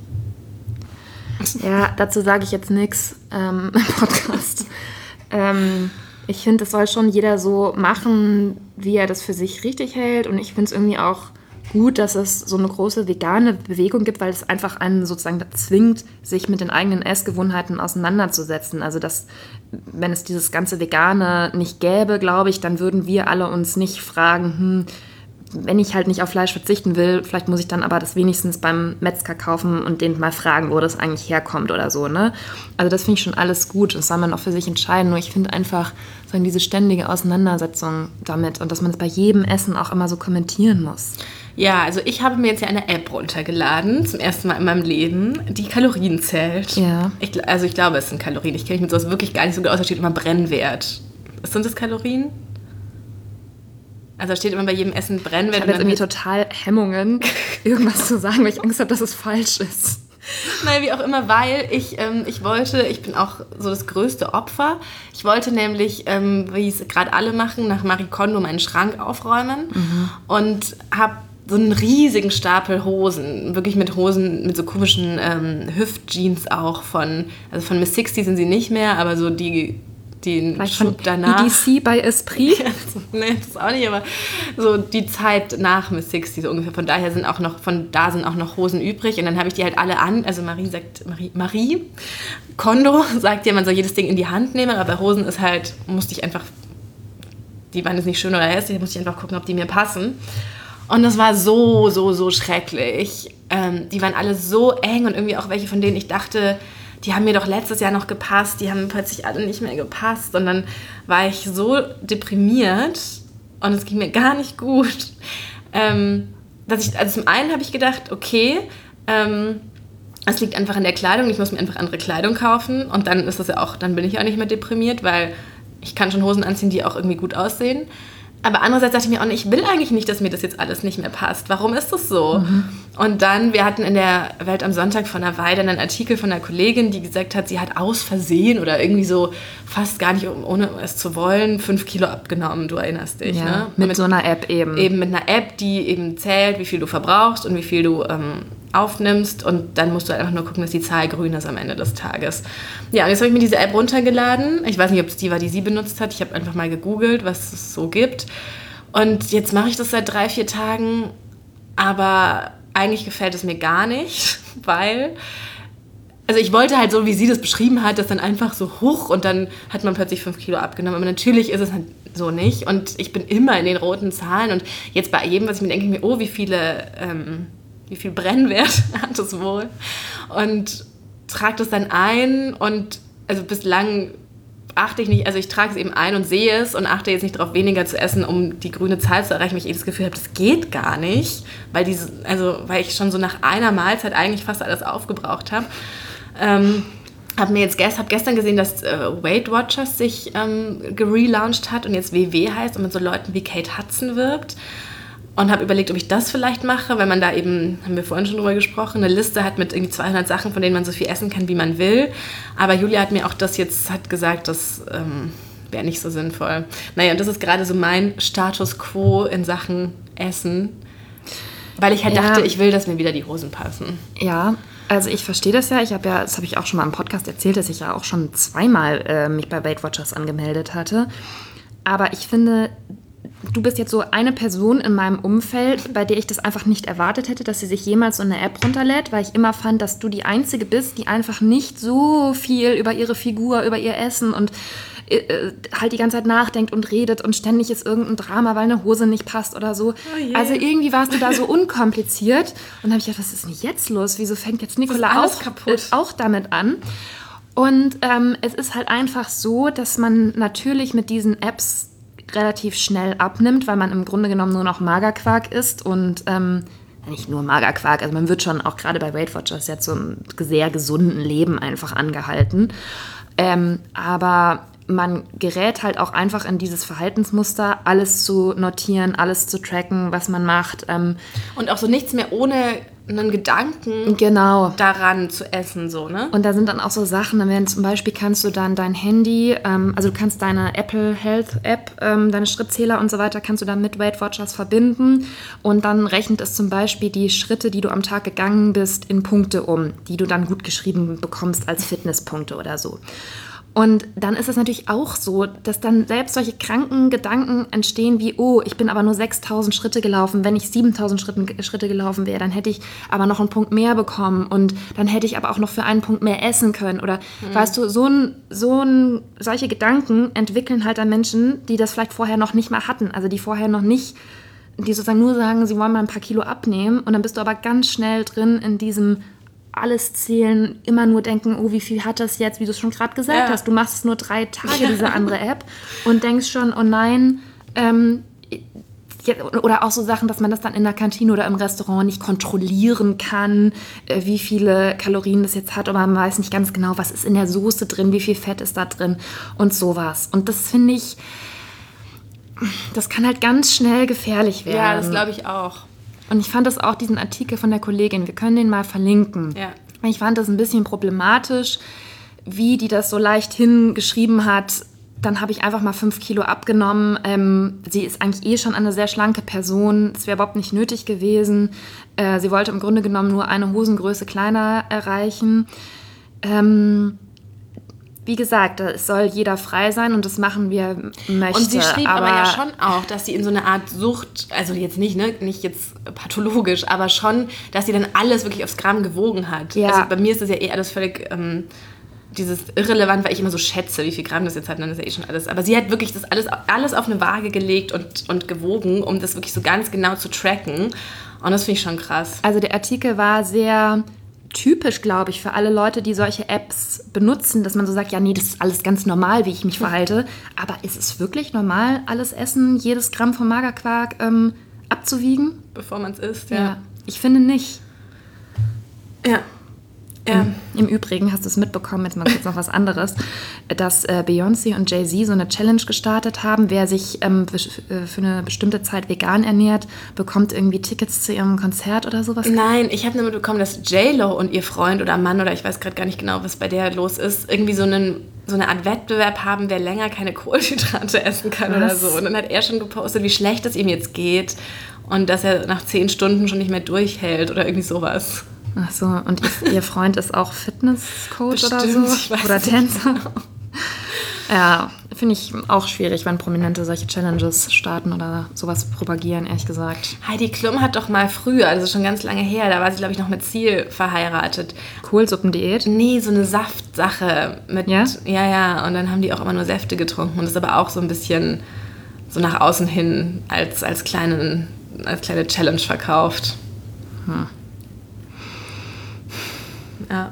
Ja, dazu sage ich jetzt nichts ähm, im Podcast. Ähm, ich finde, das soll schon jeder so machen, wie er das für sich richtig hält. Und ich finde es irgendwie auch gut, dass es so eine große vegane Bewegung gibt, weil es einfach einen sozusagen zwingt, sich mit den eigenen Essgewohnheiten auseinanderzusetzen. Also dass, wenn es dieses ganze Vegane nicht gäbe, glaube ich, dann würden wir alle uns nicht fragen, hm, wenn ich halt nicht auf Fleisch verzichten will, vielleicht muss ich dann aber das wenigstens beim Metzger kaufen und den mal fragen, wo das eigentlich herkommt oder so, ne? Also das finde ich schon alles gut. Das soll man auch für sich entscheiden. Nur ich finde einfach so diese ständige Auseinandersetzung damit und dass man es bei jedem Essen auch immer so kommentieren muss. Ja, also ich habe mir jetzt ja eine App runtergeladen, zum ersten Mal in meinem Leben, die Kalorien zählt. Ja. Ich, also ich glaube, es sind Kalorien. Ich kenne mich mit sowas wirklich gar nicht so gut aus. Da steht immer Brennwert. Sind das Kalorien? Also da steht immer bei jedem Essen Brennwert. Ich habe jetzt irgendwie total Hemmungen, irgendwas zu sagen, weil ich Angst habe, dass es falsch ist. Naja, wie auch immer, weil ich, ähm, ich wollte, ich bin auch so das größte Opfer. Ich wollte nämlich, ähm, wie es gerade alle machen, nach Marie Kondo meinen Schrank aufräumen mhm. und habe so einen riesigen Stapel Hosen, wirklich mit Hosen, mit so komischen ähm, Hüftjeans auch von, also von Miss sixty sind sie nicht mehr, aber so die... den Vielleicht Schub von danach. E D C bei Esprit? Ja, nee, das auch nicht, aber so die Zeit nach Miss sixty so ungefähr. Von daher sind auch noch, von da sind auch noch Hosen übrig. Und dann habe ich die halt alle an. Also Marie sagt, Marie, Marie Kondo sagt ja, man soll jedes Ding in die Hand nehmen, aber bei Hosen ist halt, musste ich einfach, die waren jetzt nicht schön oder hässlich, da musste ich einfach gucken, ob die mir passen. Und das war so, so, so schrecklich. Ähm, die waren alle so eng und irgendwie auch welche, von denen ich dachte, die haben mir doch letztes Jahr noch gepasst, die haben plötzlich alle nicht mehr gepasst. Und dann war ich so deprimiert und es ging mir gar nicht gut. Ähm, dass ich, also zum einen habe ich gedacht, okay, ähm, es liegt einfach an der Kleidung, ich muss mir einfach andere Kleidung kaufen. Und dann ist das ja auch, dann bin ich auch nicht mehr deprimiert, weil ich kann schon Hosen anziehen, die auch irgendwie gut aussehen. Aber andererseits dachte ich mir auch, ich will eigentlich nicht, dass mir das jetzt alles nicht mehr passt. Warum ist das so? Mhm. Und dann, wir hatten in der Welt am Sonntag vor einer Weile einen Artikel von einer Kollegin, die gesagt hat, sie hat aus Versehen oder irgendwie so fast gar nicht, ohne es zu wollen, fünf Kilo abgenommen. Du erinnerst dich, ja, ne? Mit, mit so einer App eben. Eben mit einer App, die eben zählt, wie viel du verbrauchst und wie viel du ähm, aufnimmst. Und dann musst du einfach nur gucken, dass die Zahl grün ist am Ende des Tages. Ja, und jetzt habe ich mir diese App runtergeladen. Ich weiß nicht, ob es die war, die sie benutzt hat. Ich habe einfach mal gegoogelt, was es so gibt. Und jetzt mache ich das seit drei, vier Tagen, aber eigentlich gefällt es mir gar nicht, weil, also ich wollte halt so, wie sie das beschrieben hat, das dann einfach so hoch und dann hat man plötzlich fünf Kilo abgenommen. Aber natürlich ist es halt so nicht und ich bin immer in den roten Zahlen und jetzt bei jedem, was ich mir denke, ich mir, oh, wie viele, ähm, wie viel Brennwert hat es wohl? Und trage das dann ein und also bislang achte ich nicht, also ich trage es eben ein und sehe es und achte jetzt nicht darauf, weniger zu essen, um die grüne Zahl zu erreichen, weil ich eh das Gefühl habe, das geht gar nicht, weil, diese, also, weil ich schon so nach einer Mahlzeit eigentlich fast alles aufgebraucht habe. Ähm, habe mir jetzt gest, hab gestern gesehen, dass äh, Weight Watchers sich ähm, gelauncht hat und jetzt W W heißt und mit so Leuten wie Kate Hudson wirbt. Und habe überlegt, ob ich das vielleicht mache, weil man da eben, haben wir vorhin schon drüber gesprochen, eine Liste hat mit irgendwie zweihundert Sachen, von denen man so viel essen kann, wie man will. Aber Julia hat mir auch das jetzt hat gesagt, das ähm, wäre nicht so sinnvoll. Naja, und das ist gerade so mein Status quo in Sachen Essen, weil ich halt ja. dachte, ich will, dass mir wieder die Hosen passen. Ja, also ich verstehe das ja. Ich habe ja, das habe ich auch schon mal im Podcast erzählt, dass ich ja auch schon zweimal äh, mich bei Weight Watchers angemeldet hatte. Aber ich finde, du bist jetzt so eine Person in meinem Umfeld, bei der ich das einfach nicht erwartet hätte, dass sie sich jemals so eine App runterlädt, weil ich immer fand, dass du die Einzige bist, die einfach nicht so viel über ihre Figur, über ihr Essen und äh, halt die ganze Zeit nachdenkt und redet und ständig ist irgendein Drama, weil eine Hose nicht passt oder so. Oh yeah. Also irgendwie warst du da so unkompliziert und dann habe ich gedacht, was ist denn jetzt los? Wieso fängt jetzt Nicola auch, kaputt? Äh, auch damit an? Und ähm, es ist halt einfach so, dass man natürlich mit diesen Apps relativ schnell abnimmt, weil man im Grunde genommen nur noch Magerquark isst und ähm, nicht nur Magerquark, also man wird schon auch gerade bei Weight Watchers jetzt so einem sehr gesunden Leben einfach angehalten. Ähm, aber man gerät halt auch einfach in dieses Verhaltensmuster, alles zu notieren, alles zu tracken, was man macht. Ähm, und auch so nichts mehr ohne einen Gedanken genau. daran zu essen, so, ne? Und da sind dann auch so Sachen, dann werden zum Beispiel kannst du dann dein Handy, ähm, also du kannst deine Apple Health App, ähm, deine Schrittzähler und so weiter, kannst du dann mit Weight Watchers verbinden und dann rechnet es zum Beispiel die Schritte, die du am Tag gegangen bist, in Punkte um, die du dann gut geschrieben bekommst als Fitnesspunkte oder so. Und dann ist es natürlich auch so, dass dann selbst solche kranken Gedanken entstehen wie, oh, ich bin aber nur sechstausend Schritte gelaufen. Wenn ich siebentausend Schritte, Schritte gelaufen wäre, dann hätte ich aber noch einen Punkt mehr bekommen und dann hätte ich aber auch noch für einen Punkt mehr essen können. Oder mhm. weißt du, so ein, so ein, solche Gedanken entwickeln halt dann Menschen, die das vielleicht vorher noch nicht mal hatten. Also die vorher noch nicht die sozusagen nur sagen, sie wollen mal ein paar Kilo abnehmen und dann bist du aber ganz schnell drin in diesem alles zählen, immer nur denken, oh, wie viel hat das jetzt, wie du es schon gerade gesagt ja. hast. Du machst es nur drei Tage, diese andere App, und denkst schon, oh nein, ähm, ja, oder auch so Sachen, dass man das dann in der Kantine oder im Restaurant nicht kontrollieren kann, äh, wie viele Kalorien das jetzt hat, aber man weiß nicht ganz genau, was ist in der Soße drin, wie viel Fett ist da drin und sowas. Und das finde ich, das kann halt ganz schnell gefährlich werden. Ja, das glaube ich auch. Und ich fand das auch, diesen Artikel von der Kollegin, wir können den mal verlinken. Ja. Ich fand das ein bisschen problematisch, wie die das so leicht hingeschrieben hat. Dann habe ich einfach mal fünf Kilo abgenommen. Ähm, sie ist eigentlich eh schon eine sehr schlanke Person. Es wäre überhaupt nicht nötig gewesen. Äh, sie wollte im Grunde genommen nur eine Hosengröße kleiner erreichen. Ähm, Wie gesagt, es soll jeder frei sein und das machen wir möchte. Und sie schrieb aber, aber ja schon auch, dass sie in so eine Art Sucht, also jetzt nicht, ne, nicht jetzt pathologisch, aber schon, dass sie dann alles wirklich aufs Gramm gewogen hat. Ja. Also bei mir ist das ja eh alles völlig ähm, dieses irrelevant, weil ich immer so schätze, wie viel Gramm das jetzt hat, dann ist ja eh schon alles. Aber sie hat wirklich das alles, alles auf eine Waage gelegt und, und gewogen, um das wirklich so ganz genau zu tracken. Und das finde ich schon krass. Also der Artikel war sehr typisch, glaube ich, für alle Leute, die solche Apps benutzen, dass man so sagt, ja, nee, das ist alles ganz normal, wie ich mich verhalte. Aber ist es wirklich normal, alles Essen, jedes Gramm von Magerquark ähm, abzuwiegen? Bevor man es isst, ja. Ja, ich finde nicht. Ja. Ja. Im Übrigen hast du es mitbekommen, jetzt mal kurz noch was anderes, dass äh, Beyoncé und Jay-Z so eine Challenge gestartet haben. Wer sich ähm, für eine bestimmte Zeit vegan ernährt, bekommt irgendwie Tickets zu ihrem Konzert oder sowas. Nein, ich habe nur mitbekommen, dass J-Lo und ihr Freund oder Mann oder ich weiß gerade gar nicht genau, was bei der los ist, irgendwie so einen so eine Art Wettbewerb haben, wer länger keine Kohlenhydrate essen kann was? oder so. Und dann hat er schon gepostet, wie schlecht es ihm jetzt geht und dass er nach zehn Stunden schon nicht mehr durchhält oder irgendwie sowas. Ach so, und ihr, ihr Freund ist auch Fitnesscoach oder so? Ich weiß oder Tänzer? Genau. Ja, finde ich auch schwierig, wenn Prominente solche Challenges starten oder sowas propagieren, ehrlich gesagt. Heidi Klum hat doch mal früher, also schon ganz lange her, da war sie, glaube ich, noch mit Ziel verheiratet. Kohlsuppendiät? Nee, so eine Saftsache. Mit, ja? Ja, ja, und dann haben die auch immer nur Säfte getrunken und das aber auch so ein bisschen so nach außen hin als, als, kleinen, als kleine Challenge verkauft. Hm. Ja.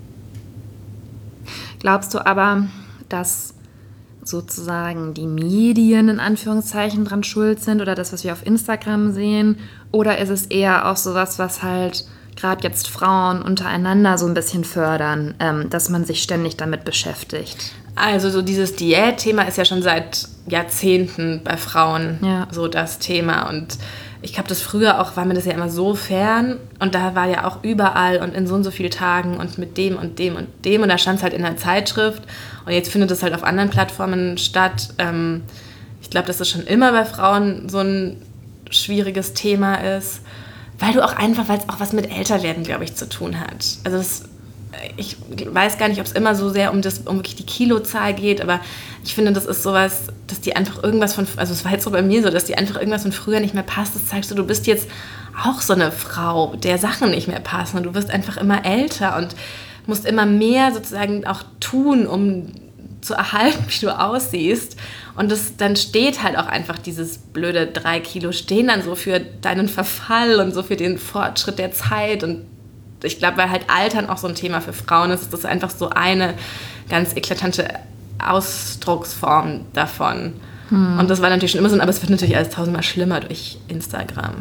Glaubst du aber, dass sozusagen die Medien in Anführungszeichen dran schuld sind oder das, was wir auf Instagram sehen? Oder ist es eher auch sowas, was halt gerade jetzt Frauen untereinander so ein bisschen fördern, ähm, dass man sich ständig damit beschäftigt? Also so dieses Diätthema ist ja schon seit Jahrzehnten bei Frauen ja. so das Thema und ich habe das früher auch, war mir das ja immer so fern und da war ja auch überall und in so und so vielen Tagen und mit dem und dem und dem und da stand es halt in der Zeitschrift und jetzt findet es halt auf anderen Plattformen statt. Ähm, ich glaube, dass das schon immer bei Frauen so ein schwieriges Thema ist, weil du auch einfach, weil es auch was mit Älterwerden, glaube ich, zu tun hat. Also das, ich weiß gar nicht, ob es immer so sehr um, das, um wirklich die Kilozahl geht, aber ich finde, das ist sowas, dass die einfach irgendwas von, also es war jetzt so bei mir so, dass die einfach irgendwas von früher nicht mehr passt. Das zeigst du, du bist jetzt auch so eine Frau, der Sachen nicht mehr passen und du wirst einfach immer älter und musst immer mehr sozusagen auch tun, um zu erhalten, wie du aussiehst. Und das, dann steht halt auch einfach dieses blöde drei Kilo stehen dann so für deinen Verfall und so für den Fortschritt der Zeit und ich glaube, weil halt Altern auch so ein Thema für Frauen ist, ist das einfach so eine ganz eklatante Ausdrucksform davon. Hm. Und das war natürlich schon immer so, aber es wird natürlich alles tausendmal schlimmer durch Instagram.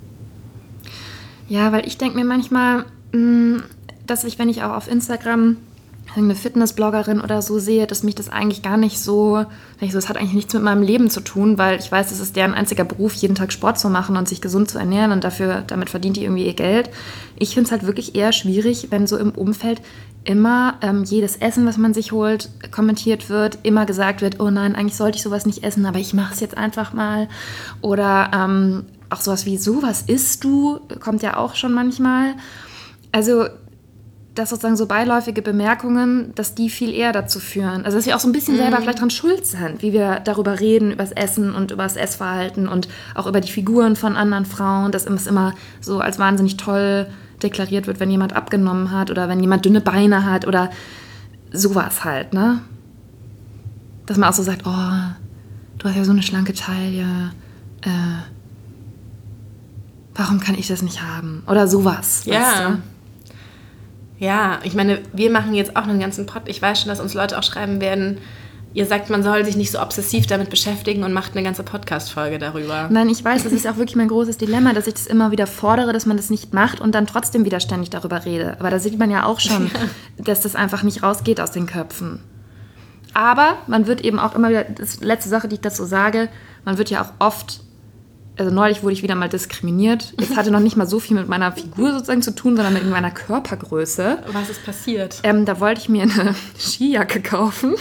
Ja, weil ich denke mir manchmal, dass ich, wenn ich auch auf Instagram eine Fitnessbloggerin oder so sehe, dass mich das eigentlich gar nicht so, ich so, das hat eigentlich nichts mit meinem Leben zu tun, weil ich weiß, es ist deren einziger Beruf, jeden Tag Sport zu machen und sich gesund zu ernähren und dafür, damit verdient die irgendwie ihr Geld. Ich finde es halt wirklich eher schwierig, wenn so im Umfeld immer ähm, jedes Essen, was man sich holt, kommentiert wird, immer gesagt wird, oh nein, eigentlich sollte ich sowas nicht essen, aber ich mache es jetzt einfach mal. Oder ähm, auch sowas wie, sowas isst du, kommt ja auch schon manchmal. Also dass sozusagen so beiläufige Bemerkungen, dass die viel eher dazu führen. Also dass wir auch so ein bisschen selber vielleicht dran schuld sind, wie wir darüber reden, über das Essen und über das Essverhalten und auch über die Figuren von anderen Frauen, dass es immer so als wahnsinnig toll deklariert wird, wenn jemand abgenommen hat oder wenn jemand dünne Beine hat oder sowas halt, ne? Dass man auch so sagt, oh, du hast ja so eine schlanke Taille, äh, warum kann ich das nicht haben? Oder sowas. Ja. Weißt du? Ja, ich meine, wir machen jetzt auch einen ganzen Pod. Ich weiß schon, dass uns Leute auch schreiben werden, ihr sagt, man soll sich nicht so obsessiv damit beschäftigen und macht eine ganze Podcast-Folge darüber. Nein, ich weiß, das ist auch wirklich mein großes Dilemma, dass ich das immer wieder fordere, dass man das nicht macht und dann trotzdem wieder ständig darüber rede. Aber da sieht man ja auch schon, ja. dass das einfach nicht rausgeht aus den Köpfen. Aber man wird eben auch immer wieder, das ist letzte Sache, die ich dazu sage, man wird ja auch oft, also neulich wurde ich wieder mal diskriminiert. Es hatte noch nicht mal so viel mit meiner Figur sozusagen zu tun, sondern mit meiner Körpergröße. Was ist passiert? Ähm, da wollte ich mir eine Skijacke kaufen.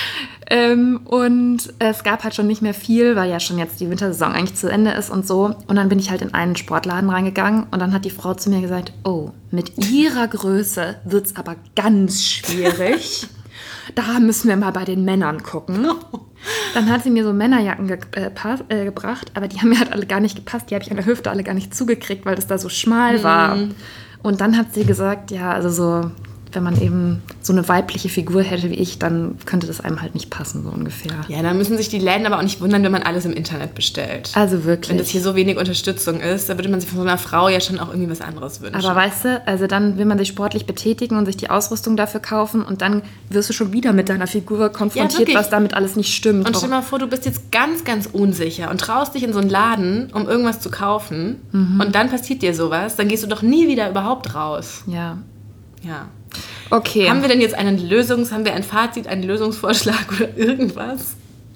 Ähm, und es gab halt schon nicht mehr viel, weil ja schon jetzt die Wintersaison eigentlich zu Ende ist und so. Und dann bin ich halt in einen Sportladen reingegangen und dann hat die Frau zu mir gesagt, oh, mit ihrer Größe wird's aber ganz schwierig. Da müssen wir mal bei den Männern gucken. Dann hat sie mir so Männerjacken ge- äh, pass- äh, gebracht, aber die haben mir halt alle gar nicht gepasst. Die habe ich an der Hüfte alle gar nicht zugekriegt, weil das da so schmal war. Mhm. Und dann hat sie gesagt, ja, also so, wenn man eben so eine weibliche Figur hätte wie ich, dann könnte das einem halt nicht passen, so ungefähr. Ja, dann müssen sich die Läden aber auch nicht wundern, wenn man alles im Internet bestellt. Also wirklich. Wenn das hier so wenig Unterstützung ist, da würde man sich von so einer Frau ja schon auch irgendwie was anderes wünschen. Aber weißt du, also dann will man sich sportlich betätigen und sich die Ausrüstung dafür kaufen und dann wirst du schon wieder mit deiner Figur konfrontiert, ja, was damit alles nicht stimmt. Und stell dir mal vor, du bist jetzt ganz, ganz unsicher und traust dich in so einen Laden, um irgendwas zu kaufen mhm. und dann passiert dir sowas, dann gehst du doch nie wieder überhaupt raus. Ja. Ja. Okay. Haben wir denn jetzt einen Lösungs-, haben wir ein Fazit, einen Lösungsvorschlag oder irgendwas?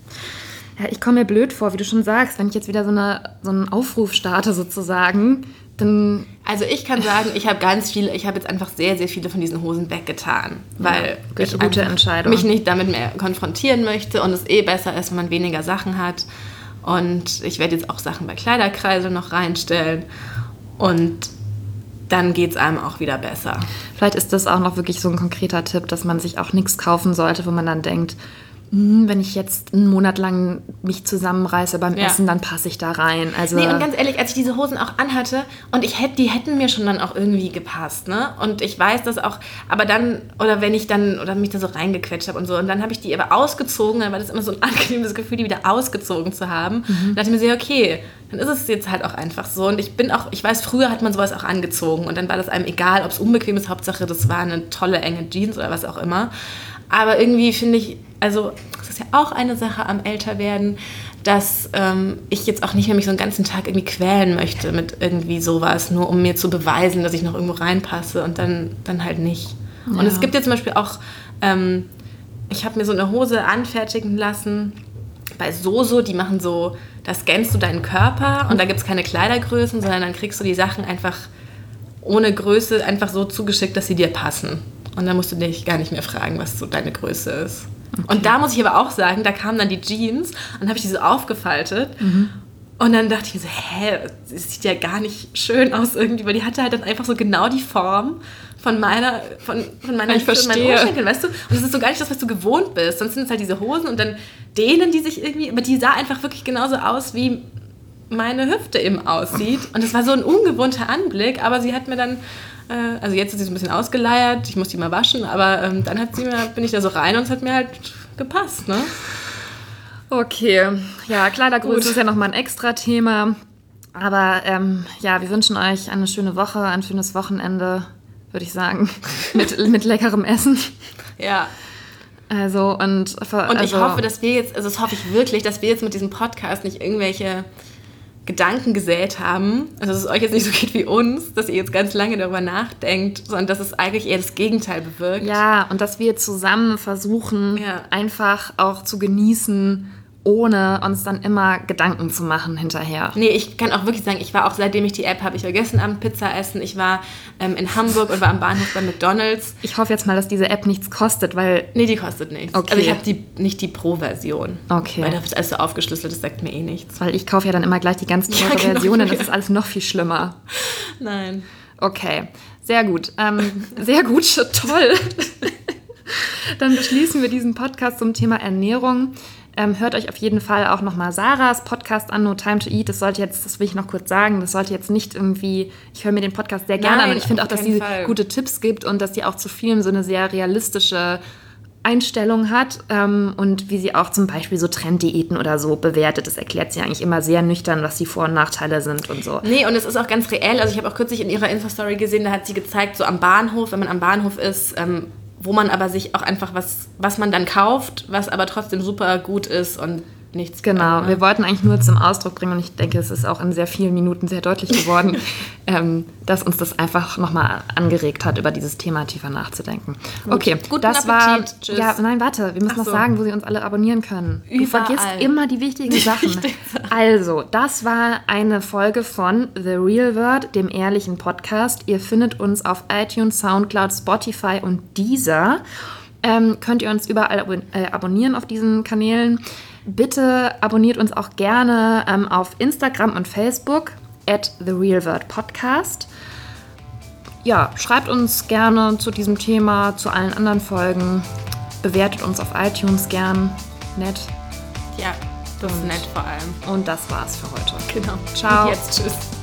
Ja, ich komme mir blöd vor, wie du schon sagst, wenn ich jetzt wieder so, eine, so einen Aufruf starte sozusagen, dann... Also ich kann sagen, ich habe ganz viele, ich habe jetzt einfach sehr, sehr viele von diesen Hosen weggetan, weil ja, ich gute Entscheidung. mich nicht damit mehr konfrontieren möchte und es eh besser ist, wenn man weniger Sachen hat. Und ich werde jetzt auch Sachen bei Kleiderkreisel noch reinstellen und dann geht es einem auch wieder besser. Vielleicht ist das auch noch wirklich so ein konkreter Tipp, dass man sich auch nichts kaufen sollte, wo man dann denkt, wenn ich jetzt einen Monat lang mich zusammenreiße beim ja. Essen, dann passe ich da rein. Also nee, und ganz ehrlich, als ich diese Hosen auch anhatte und ich hätte, die hätten mir schon dann auch irgendwie gepasst, ne? Und ich weiß das auch, aber dann, oder wenn ich dann, oder mich da so reingequetscht habe und so, und dann habe ich die aber ausgezogen, dann war das immer so ein angenehmes Gefühl, die wieder ausgezogen zu haben. Mhm. Dann dachte ich mir so, okay, dann ist es jetzt halt auch einfach so. Und ich bin auch, ich weiß, früher hat man sowas auch angezogen und dann war das einem egal, ob es unbequem ist, Hauptsache das war eine tolle, enge Jeans oder was auch immer. Aber irgendwie finde ich, also das ist ja auch eine Sache am Älterwerden, dass ähm, ich jetzt auch nicht mehr mich so einen ganzen Tag irgendwie quälen möchte mit irgendwie sowas, nur um mir zu beweisen, dass ich noch irgendwo reinpasse und dann, dann halt nicht. Ja. Und es gibt ja zum Beispiel auch, ähm, ich habe mir so eine Hose anfertigen lassen bei Soso, die machen so, da scannst du deinen Körper und da gibt es keine Kleidergrößen, sondern dann kriegst du die Sachen einfach ohne Größe einfach so zugeschickt, dass sie dir passen. Und dann musst du dich gar nicht mehr fragen, was so deine Größe ist. Okay. Und da muss ich aber auch sagen, da kamen dann die Jeans und dann habe ich die so aufgefaltet. Mhm. Und dann dachte ich mir so, hä, das sieht ja gar nicht schön aus irgendwie, weil die hatte halt dann einfach so genau die Form von meiner, von, von meiner ich von meinen Oberschenkeln, weißt du? Und das ist so gar nicht das, was du gewohnt bist. Sonst sind es halt diese Hosen und dann dehnen die sich irgendwie, aber die sah einfach wirklich genauso aus, wie meine Hüfte eben aussieht. Und das war so ein ungewohnter Anblick, aber sie hat mir dann, äh, also jetzt ist sie so ein bisschen ausgeleiert, ich muss die mal waschen, aber ähm, dann hat sie mir, bin ich da so rein und es hat mir halt gepasst, ne? Okay, ja, Kleidergröße ist ja nochmal ein extra Thema. Aber ähm, ja, wir wünschen euch eine schöne Woche, ein schönes Wochenende, würde ich sagen, mit, mit leckerem Essen. Ja. Also, und... Für, und ich also, hoffe, dass wir jetzt, also das hoffe ich wirklich, dass wir jetzt mit diesem Podcast nicht irgendwelche Gedanken gesät haben, also dass es euch jetzt nicht so geht wie uns, dass ihr jetzt ganz lange darüber nachdenkt, sondern dass es eigentlich eher das Gegenteil bewirkt. Ja, und dass wir zusammen versuchen, ja. einfach auch zu genießen, ohne uns dann immer Gedanken zu machen hinterher. Nee, ich kann auch wirklich sagen, ich war auch, seitdem ich die App habe, ich war gestern Abend Pizza essen, ich war ähm, in Hamburg und war am Bahnhof bei McDonald's. Ich hoffe jetzt mal, dass diese App nichts kostet, weil... Nee, die kostet nichts. Okay. Also ich habe die, nicht die Pro-Version. Okay. Weil das ist alles so aufgeschlüsselt, das sagt mir eh nichts. Weil ich kaufe ja dann immer gleich die ganzen teure ja, genau, Versionen, das ist alles noch viel schlimmer. Nein. Okay, sehr gut. Ähm, sehr gut, toll. Dann beschließen wir diesen Podcast zum Thema Ernährung. Ähm, hört euch auf jeden Fall auch nochmal Sarahs Podcast an, No Time to Eat. Das sollte jetzt, das will ich noch kurz sagen, das sollte jetzt nicht irgendwie, ich höre mir den Podcast sehr gerne Nein, an und ich finde auch, dass sie Fall. gute Tipps gibt und dass die auch zu vielem so eine sehr realistische Einstellung hat ähm, und wie sie auch zum Beispiel so Trenddiäten oder so bewertet. Das erklärt sie eigentlich immer sehr nüchtern, was die Vor- und Nachteile sind und so. Nee, und es ist auch ganz reell. Also ich habe auch kürzlich in ihrer Infostory gesehen, da hat sie gezeigt, so am Bahnhof, wenn man am Bahnhof ist, ähm, wo man aber sich auch einfach was, was man dann kauft, was aber trotzdem super gut ist und nichts. Genau, wir wollten eigentlich nur zum Ausdruck bringen und ich denke, es ist auch in sehr vielen Minuten sehr deutlich geworden, ähm, dass uns das einfach nochmal angeregt hat, über dieses Thema tiefer nachzudenken. Gut. Okay, Guten das Appetit. war... Tschüss. Ja, nein, warte, wir müssen Ach noch so. sagen, wo Sie uns alle abonnieren können. Du Überall. vergisst immer die wichtigen Sachen. wichtigen Sachen. Also, das war eine Folge von The Real Word, dem ehrlichen Podcast. Ihr findet uns auf iTunes, Soundcloud, Spotify und Deezer. Ähm, könnt ihr uns überall abon- äh, abonnieren auf diesen Kanälen. Bitte abonniert uns auch gerne ähm, auf Instagram und Facebook at The Real Word Podcast. Ja, schreibt uns gerne zu diesem Thema, zu allen anderen Folgen. Bewertet uns auf iTunes gern. Nett. Ja, das ist nett vor allem. Und das war's für heute. Genau. Ciao. Und jetzt tschüss.